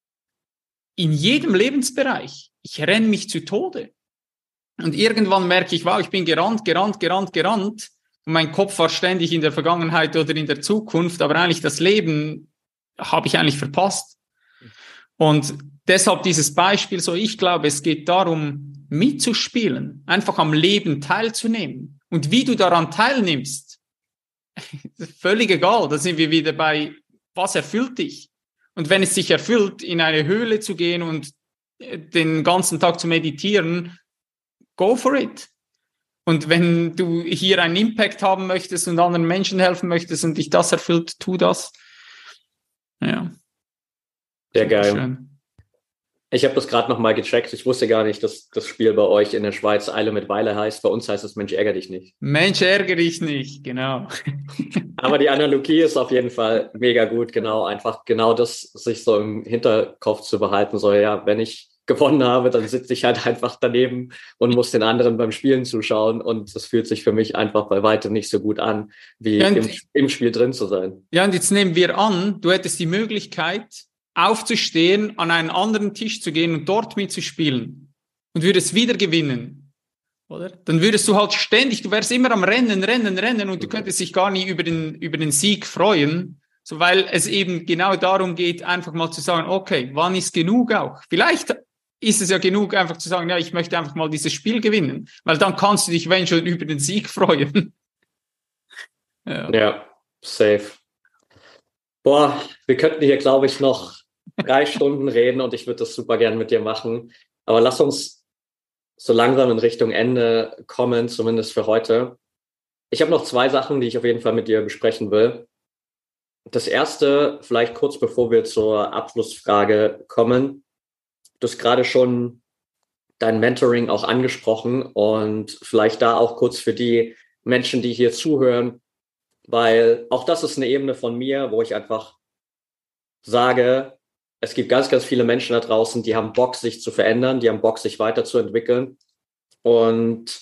in jedem Lebensbereich, ich renne mich zu Tode. Und irgendwann merke ich, wow, ich bin gerannt. Und mein Kopf war ständig in der Vergangenheit oder in der Zukunft, aber eigentlich das Leben habe ich eigentlich verpasst. Und deshalb dieses Beispiel so, ich glaube, es geht darum, mitzuspielen, einfach am Leben teilzunehmen. Und wie du daran teilnimmst, völlig egal, da sind wir wieder bei, was erfüllt dich? Und wenn es sich erfüllt, in eine Höhle zu gehen und den ganzen Tag zu meditieren, go for it. Und wenn du hier einen Impact haben möchtest und anderen Menschen helfen möchtest und dich das erfüllt, tu das. Ja. Sehr geil. Schön. Ich habe das gerade nochmal gecheckt. Ich wusste gar nicht, dass das Spiel bei euch in der Schweiz Eile mit Weile heißt. Bei uns heißt es Mensch, ärgere dich nicht. Mensch, ärgere dich nicht, genau. Aber die Analogie ist auf jeden Fall mega gut. Genau, einfach genau das sich so im Hinterkopf zu behalten. So, ja, wenn ich gewonnen habe, dann sitze ich halt einfach daneben und muss den anderen beim Spielen zuschauen. Und das fühlt sich für mich einfach bei weitem nicht so gut an, wie im Spiel drin zu sein. Ja, und jetzt nehmen wir an, du hättest die Möglichkeit, aufzustehen, an einen anderen Tisch zu gehen und dort mitzuspielen und würdest wieder gewinnen, oder? Dann würdest du halt ständig, du wärst immer am Rennen und du könntest dich gar nie über den Sieg freuen, so weil es eben genau darum geht, einfach mal zu sagen, okay, wann ist genug auch? Vielleicht ist es ja genug, einfach zu sagen, ja, ich möchte einfach mal dieses Spiel gewinnen, weil dann kannst du dich, wenn schon, über den Sieg freuen. Ja, safe. Boah, wir könnten hier, glaube ich, noch 3 Stunden reden und ich würde das super gern mit dir machen. Aber lass uns so langsam in Richtung Ende kommen, zumindest für heute. Ich habe noch 2 Sachen, die ich auf jeden Fall mit dir besprechen will. Das erste, vielleicht kurz bevor wir zur Abschlussfrage kommen. Du hast gerade schon dein Mentoring auch angesprochen und vielleicht da auch kurz für die Menschen, die hier zuhören, weil auch das ist eine Ebene von mir, wo ich einfach sage, es gibt ganz, ganz viele Menschen da draußen, die haben Bock, sich zu verändern, die haben Bock, sich weiterzuentwickeln. Und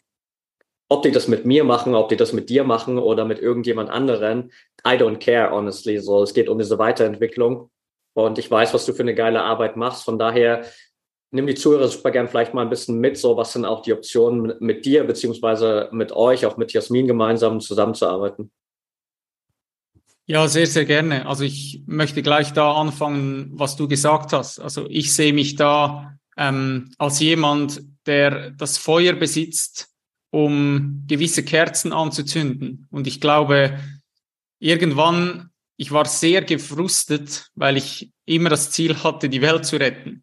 ob die das mit mir machen, ob die das mit dir machen oder mit irgendjemand anderen, I don't care, honestly. So, es geht um diese Weiterentwicklung. Und ich weiß, was du für eine geile Arbeit machst. Von daher nimm die Zuhörer super gern vielleicht mal ein bisschen mit. So, was sind auch die Optionen mit dir beziehungsweise mit euch, auch mit Jasmin gemeinsam zusammenzuarbeiten? Ja, sehr, sehr gerne. Also ich möchte gleich da anfangen, was du gesagt hast. Also ich sehe mich da als jemand, der das Feuer besitzt, um gewisse Kerzen anzuzünden. Und ich glaube, irgendwann, ich war sehr gefrustet, weil ich immer das Ziel hatte, die Welt zu retten.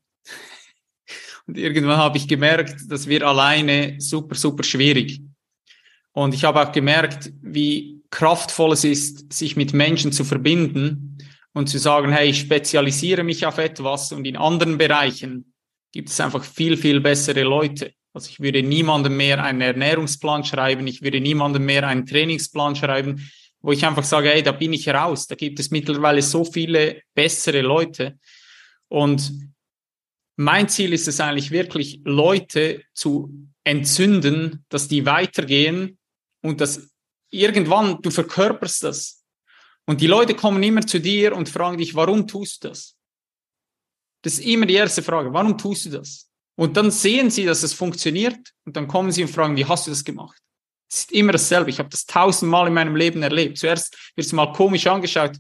Und irgendwann habe ich gemerkt, das wird alleine super, super schwierig. Und ich habe auch gemerkt, wie kraftvoll es ist, sich mit Menschen zu verbinden und zu sagen, hey, ich spezialisiere mich auf etwas und in anderen Bereichen gibt es einfach viel, viel bessere Leute. Also ich würde niemandem mehr einen Ernährungsplan schreiben, ich würde niemandem mehr einen Trainingsplan schreiben, wo ich einfach sage, hey, da bin ich raus. Da gibt es mittlerweile so viele bessere Leute. Und mein Ziel ist es eigentlich wirklich, Leute zu entzünden, dass die weitergehen und dass irgendwann, du verkörperst das. Und die Leute kommen immer zu dir und fragen dich, warum tust du das? Das ist immer die erste Frage, warum tust du das? Und dann sehen sie, dass es funktioniert und dann kommen sie und fragen, wie hast du das gemacht? Es ist immer dasselbe. Ich habe das 1000-mal in meinem Leben erlebt. Zuerst wirst du mal komisch angeschaut.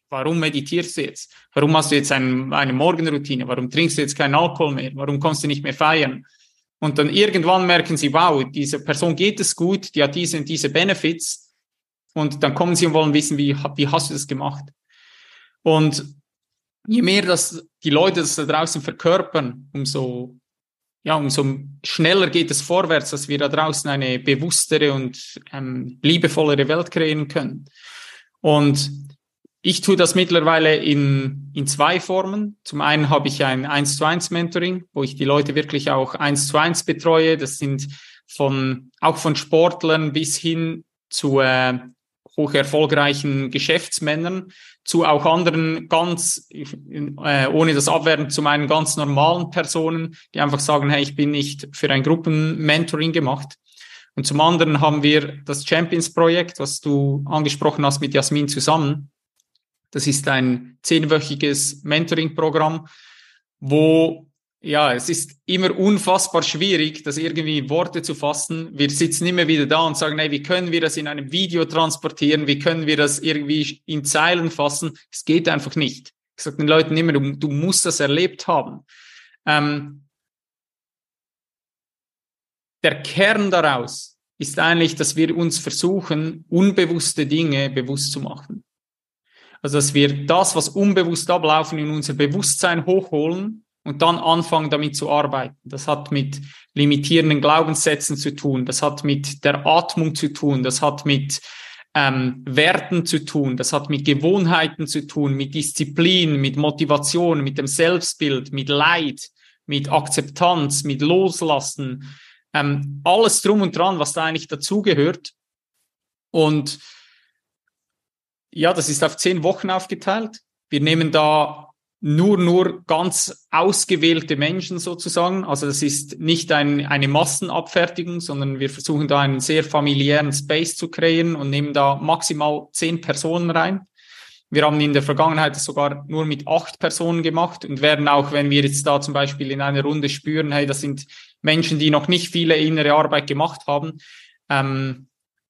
warum meditierst du jetzt? Warum hast du jetzt eine Morgenroutine? Warum trinkst du jetzt keinen Alkohol mehr? Warum kommst du nicht mehr feiern? Und dann irgendwann merken sie, wow, dieser Person geht es gut, die hat diese und diese Benefits. Und dann kommen sie und wollen wissen, wie hast du das gemacht? Und je mehr dass die Leute das da draußen verkörpern, umso schneller geht es vorwärts, dass wir da draußen eine bewusstere und liebevollere Welt kreieren können. Und ich tue das mittlerweile in 2 Formen. Zum einen habe ich ein 1:1 Mentoring, wo ich die Leute wirklich auch 1:1 betreue. Das sind auch von Sportlern bis hin zu hoch erfolgreichen Geschäftsmännern, zu auch anderen ohne das abwerten, zu meinen ganz normalen Personen, die einfach sagen, hey, ich bin nicht für ein Gruppenmentoring gemacht. Und zum anderen haben wir das Champions-Projekt, was du angesprochen hast mit Jasmin zusammen. Das ist ein 10-wöchiges Mentoring-Programm, wo es ist immer unfassbar schwierig, das irgendwie in Worte zu fassen. Wir sitzen immer wieder da und sagen, hey, wie können wir das in einem Video transportieren? Wie können wir das irgendwie in Zeilen fassen? Es geht einfach nicht. Ich sage den Leuten immer, du musst das erlebt haben. Der Kern daraus ist eigentlich, dass wir uns versuchen, unbewusste Dinge bewusst zu machen. Also, dass wir das, was unbewusst ablaufen, in unser Bewusstsein hochholen und dann anfangen, damit zu arbeiten. Das hat mit limitierenden Glaubenssätzen zu tun. Das hat mit der Atmung zu tun. Das hat mit Werten zu tun. Das hat mit Gewohnheiten zu tun, mit Disziplin, mit Motivation, mit dem Selbstbild, mit Leid, mit Akzeptanz, mit Loslassen. Alles drum und dran, was da eigentlich dazugehört. Und ja, das ist auf 10 Wochen aufgeteilt. Wir nehmen da nur ganz ausgewählte Menschen sozusagen. Also das ist nicht eine Massenabfertigung, sondern wir versuchen da einen sehr familiären Space zu kreieren und nehmen da maximal 10 Personen rein. Wir haben in der Vergangenheit das sogar nur mit 8 Personen gemacht und werden auch, wenn wir jetzt da zum Beispiel in einer Runde spüren, hey, das sind Menschen, die noch nicht viele innere Arbeit gemacht haben, dann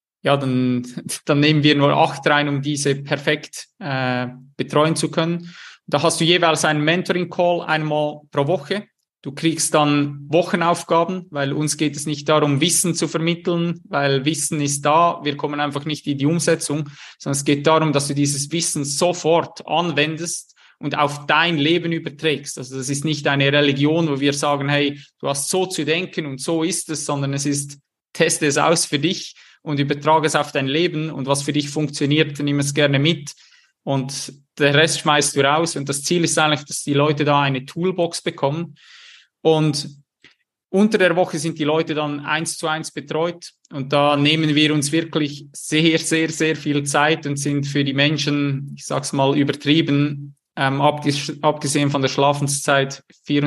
nehmen wir nur 8 rein, um diese perfekt betreuen zu können. Da hast du jeweils einen Mentoring-Call einmal pro Woche. Du kriegst dann Wochenaufgaben, weil uns geht es nicht darum, Wissen zu vermitteln, weil Wissen ist da. Wir kommen einfach nicht in die Umsetzung, sondern es geht darum, dass du dieses Wissen sofort anwendest und auf dein Leben überträgst. Also das ist nicht eine Religion, wo wir sagen, hey, du hast so zu denken und so ist es, sondern es ist, teste es aus für dich und übertrage es auf dein Leben und was für dich funktioniert, nimm es gerne mit und der Rest schmeißt du raus. Und das Ziel ist eigentlich, dass die Leute da eine Toolbox bekommen und unter der Woche sind die Leute dann 1:1 betreut und da nehmen wir uns wirklich sehr, sehr, sehr viel Zeit und sind für die Menschen, ich sag's mal übertrieben, abgesehen von der Schlafenszeit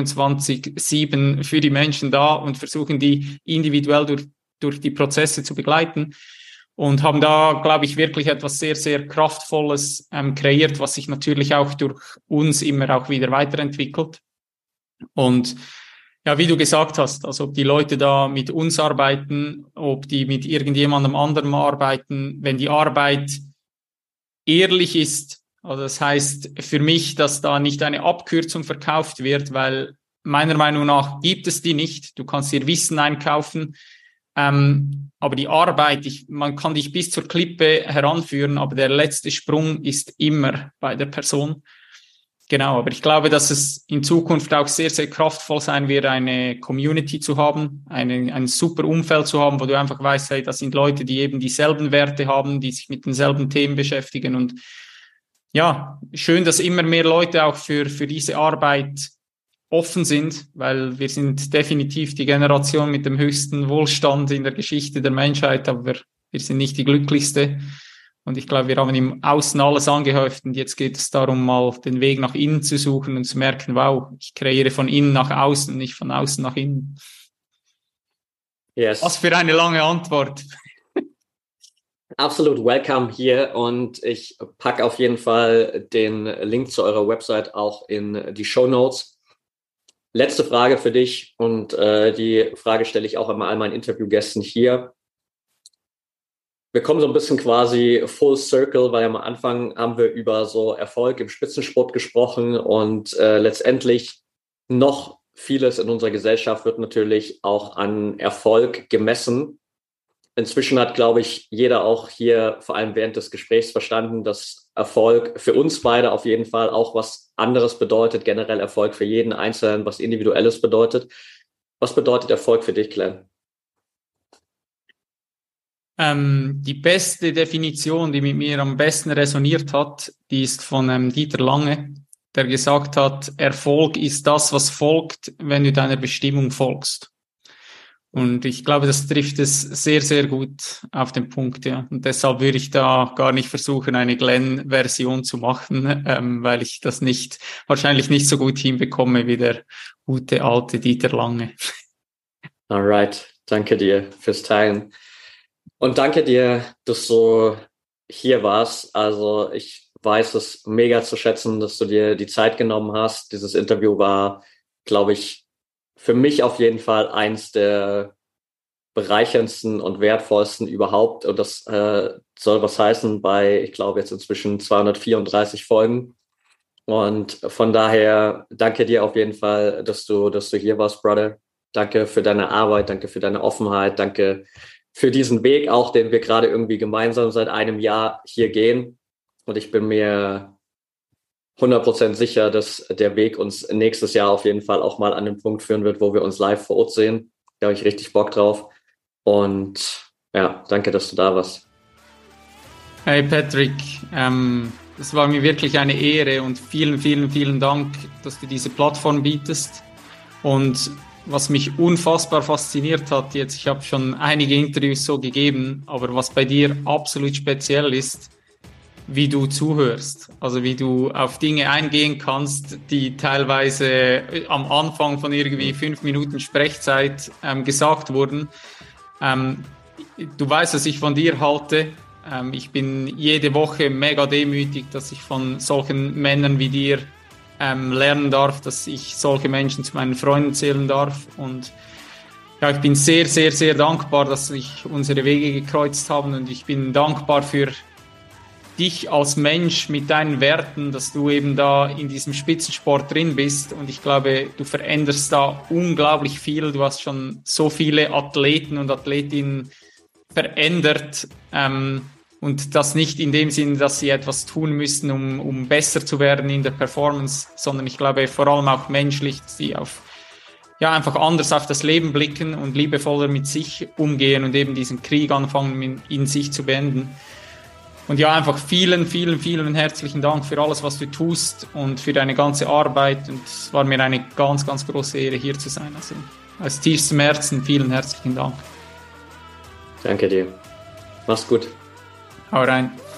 24/7 für die Menschen da und versuchen die individuell durch die Prozesse zu begleiten und haben da, glaube ich, wirklich etwas sehr, sehr Kraftvolles kreiert, was sich natürlich auch durch uns immer auch wieder weiterentwickelt. Und ja, wie du gesagt hast, also ob die Leute da mit uns arbeiten, ob die mit irgendjemandem anderem arbeiten, wenn die Arbeit ehrlich ist, also das heißt für mich, dass da nicht eine Abkürzung verkauft wird, weil meiner Meinung nach gibt es die nicht. Du kannst dir Wissen einkaufen, aber die Arbeit, man kann dich bis zur Klippe heranführen, aber der letzte Sprung ist immer bei der Person. Genau, aber ich glaube, dass es in Zukunft auch sehr, sehr kraftvoll sein wird, eine Community zu haben, ein super Umfeld zu haben, wo du einfach weißt, hey, das sind Leute, die eben dieselben Werte haben, die sich mit denselben Themen beschäftigen. Und ja, schön, dass immer mehr Leute auch für diese Arbeit offen sind, weil wir sind definitiv die Generation mit dem höchsten Wohlstand in der Geschichte der Menschheit, aber wir sind nicht die glücklichste. Und ich glaube, wir haben im Außen alles angehäuft und jetzt geht es darum, mal den Weg nach innen zu suchen und zu merken, wow, ich kreiere von innen nach außen, nicht von außen nach innen. Yes. Was für eine lange Antwort. Absolut welcome hier und ich packe auf jeden Fall den Link zu eurer Website auch in die Shownotes. Letzte Frage für dich und die Frage stelle ich auch immer all meinen Interviewgästen hier. wir kommen so ein bisschen quasi full circle, weil am Anfang haben wir über so Erfolg im Spitzensport gesprochen und letztendlich noch vieles in unserer Gesellschaft wird natürlich auch an Erfolg gemessen. Inzwischen hat, glaube ich, jeder auch hier vor allem während des Gesprächs verstanden, dass Erfolg für uns beide auf jeden Fall auch was anderes bedeutet, generell Erfolg für jeden Einzelnen, was Individuelles bedeutet. Was bedeutet Erfolg für dich, Glenn? Die beste Definition, die mit mir am besten resoniert hat, die ist von Dieter Lange, der gesagt hat, Erfolg ist das, was folgt, wenn du deiner Bestimmung folgst. Und ich glaube, das trifft es sehr, sehr gut auf den Punkt, ja. Und deshalb würde ich da gar nicht versuchen, eine Glenn-Version zu machen, weil ich das wahrscheinlich nicht so gut hinbekomme wie der gute alte Dieter Lange. Alright, danke dir fürs Teilen. Und danke dir, dass du hier warst. Also ich weiß es mega zu schätzen, dass du dir die Zeit genommen hast. Dieses Interview war, glaube ich, für mich auf jeden Fall eins der bereicherndsten und wertvollsten überhaupt. Und das soll was heißen bei, ich glaube, jetzt inzwischen 234 Folgen. Und von daher danke dir auf jeden Fall, dass du hier warst, Brother. Danke für deine Arbeit, danke für deine Offenheit, danke für diesen Weg auch, den wir gerade irgendwie gemeinsam seit einem Jahr hier gehen. Und ich bin mir 100% sicher, dass der Weg uns nächstes Jahr auf jeden Fall auch mal an den Punkt führen wird, wo wir uns live vor Ort sehen. Da habe ich richtig Bock drauf. Und ja, danke, dass du da warst. Hey Patrick, es war mir wirklich eine Ehre und vielen, vielen, vielen Dank, dass du diese Plattform bietest. Und was mich unfassbar fasziniert hat jetzt, ich habe schon einige Interviews so gegeben, aber was bei dir absolut speziell ist, wie du zuhörst, also wie du auf Dinge eingehen kannst, die teilweise am Anfang von irgendwie 5 Minuten Sprechzeit gesagt wurden. Du weißt, was ich von dir halte. Ich bin jede Woche mega demütig, dass ich von solchen Männern wie dir lernen darf, dass ich solche Menschen zu meinen Freunden zählen darf. Und ja, ich bin sehr, sehr, sehr dankbar, dass sich unsere Wege gekreuzt haben. Und ich bin dankbar für dich als Mensch mit deinen Werten, dass du eben da in diesem Spitzensport drin bist. Und ich glaube, du veränderst da unglaublich viel. Du hast schon so viele Athleten und Athletinnen verändert. Und das nicht in dem Sinn, dass sie etwas tun müssen, um besser zu werden in der Performance, sondern ich glaube vor allem auch menschlich, dass sie einfach anders auf das Leben blicken und liebevoller mit sich umgehen und eben diesen Krieg anfangen, in sich zu beenden. Und ja, einfach vielen, vielen, vielen herzlichen Dank für alles, was du tust und für deine ganze Arbeit. Und es war mir eine ganz, ganz große Ehre, hier zu sein. Also aus tiefstem Herzen vielen herzlichen Dank. Danke dir. Mach's gut. Hau rein.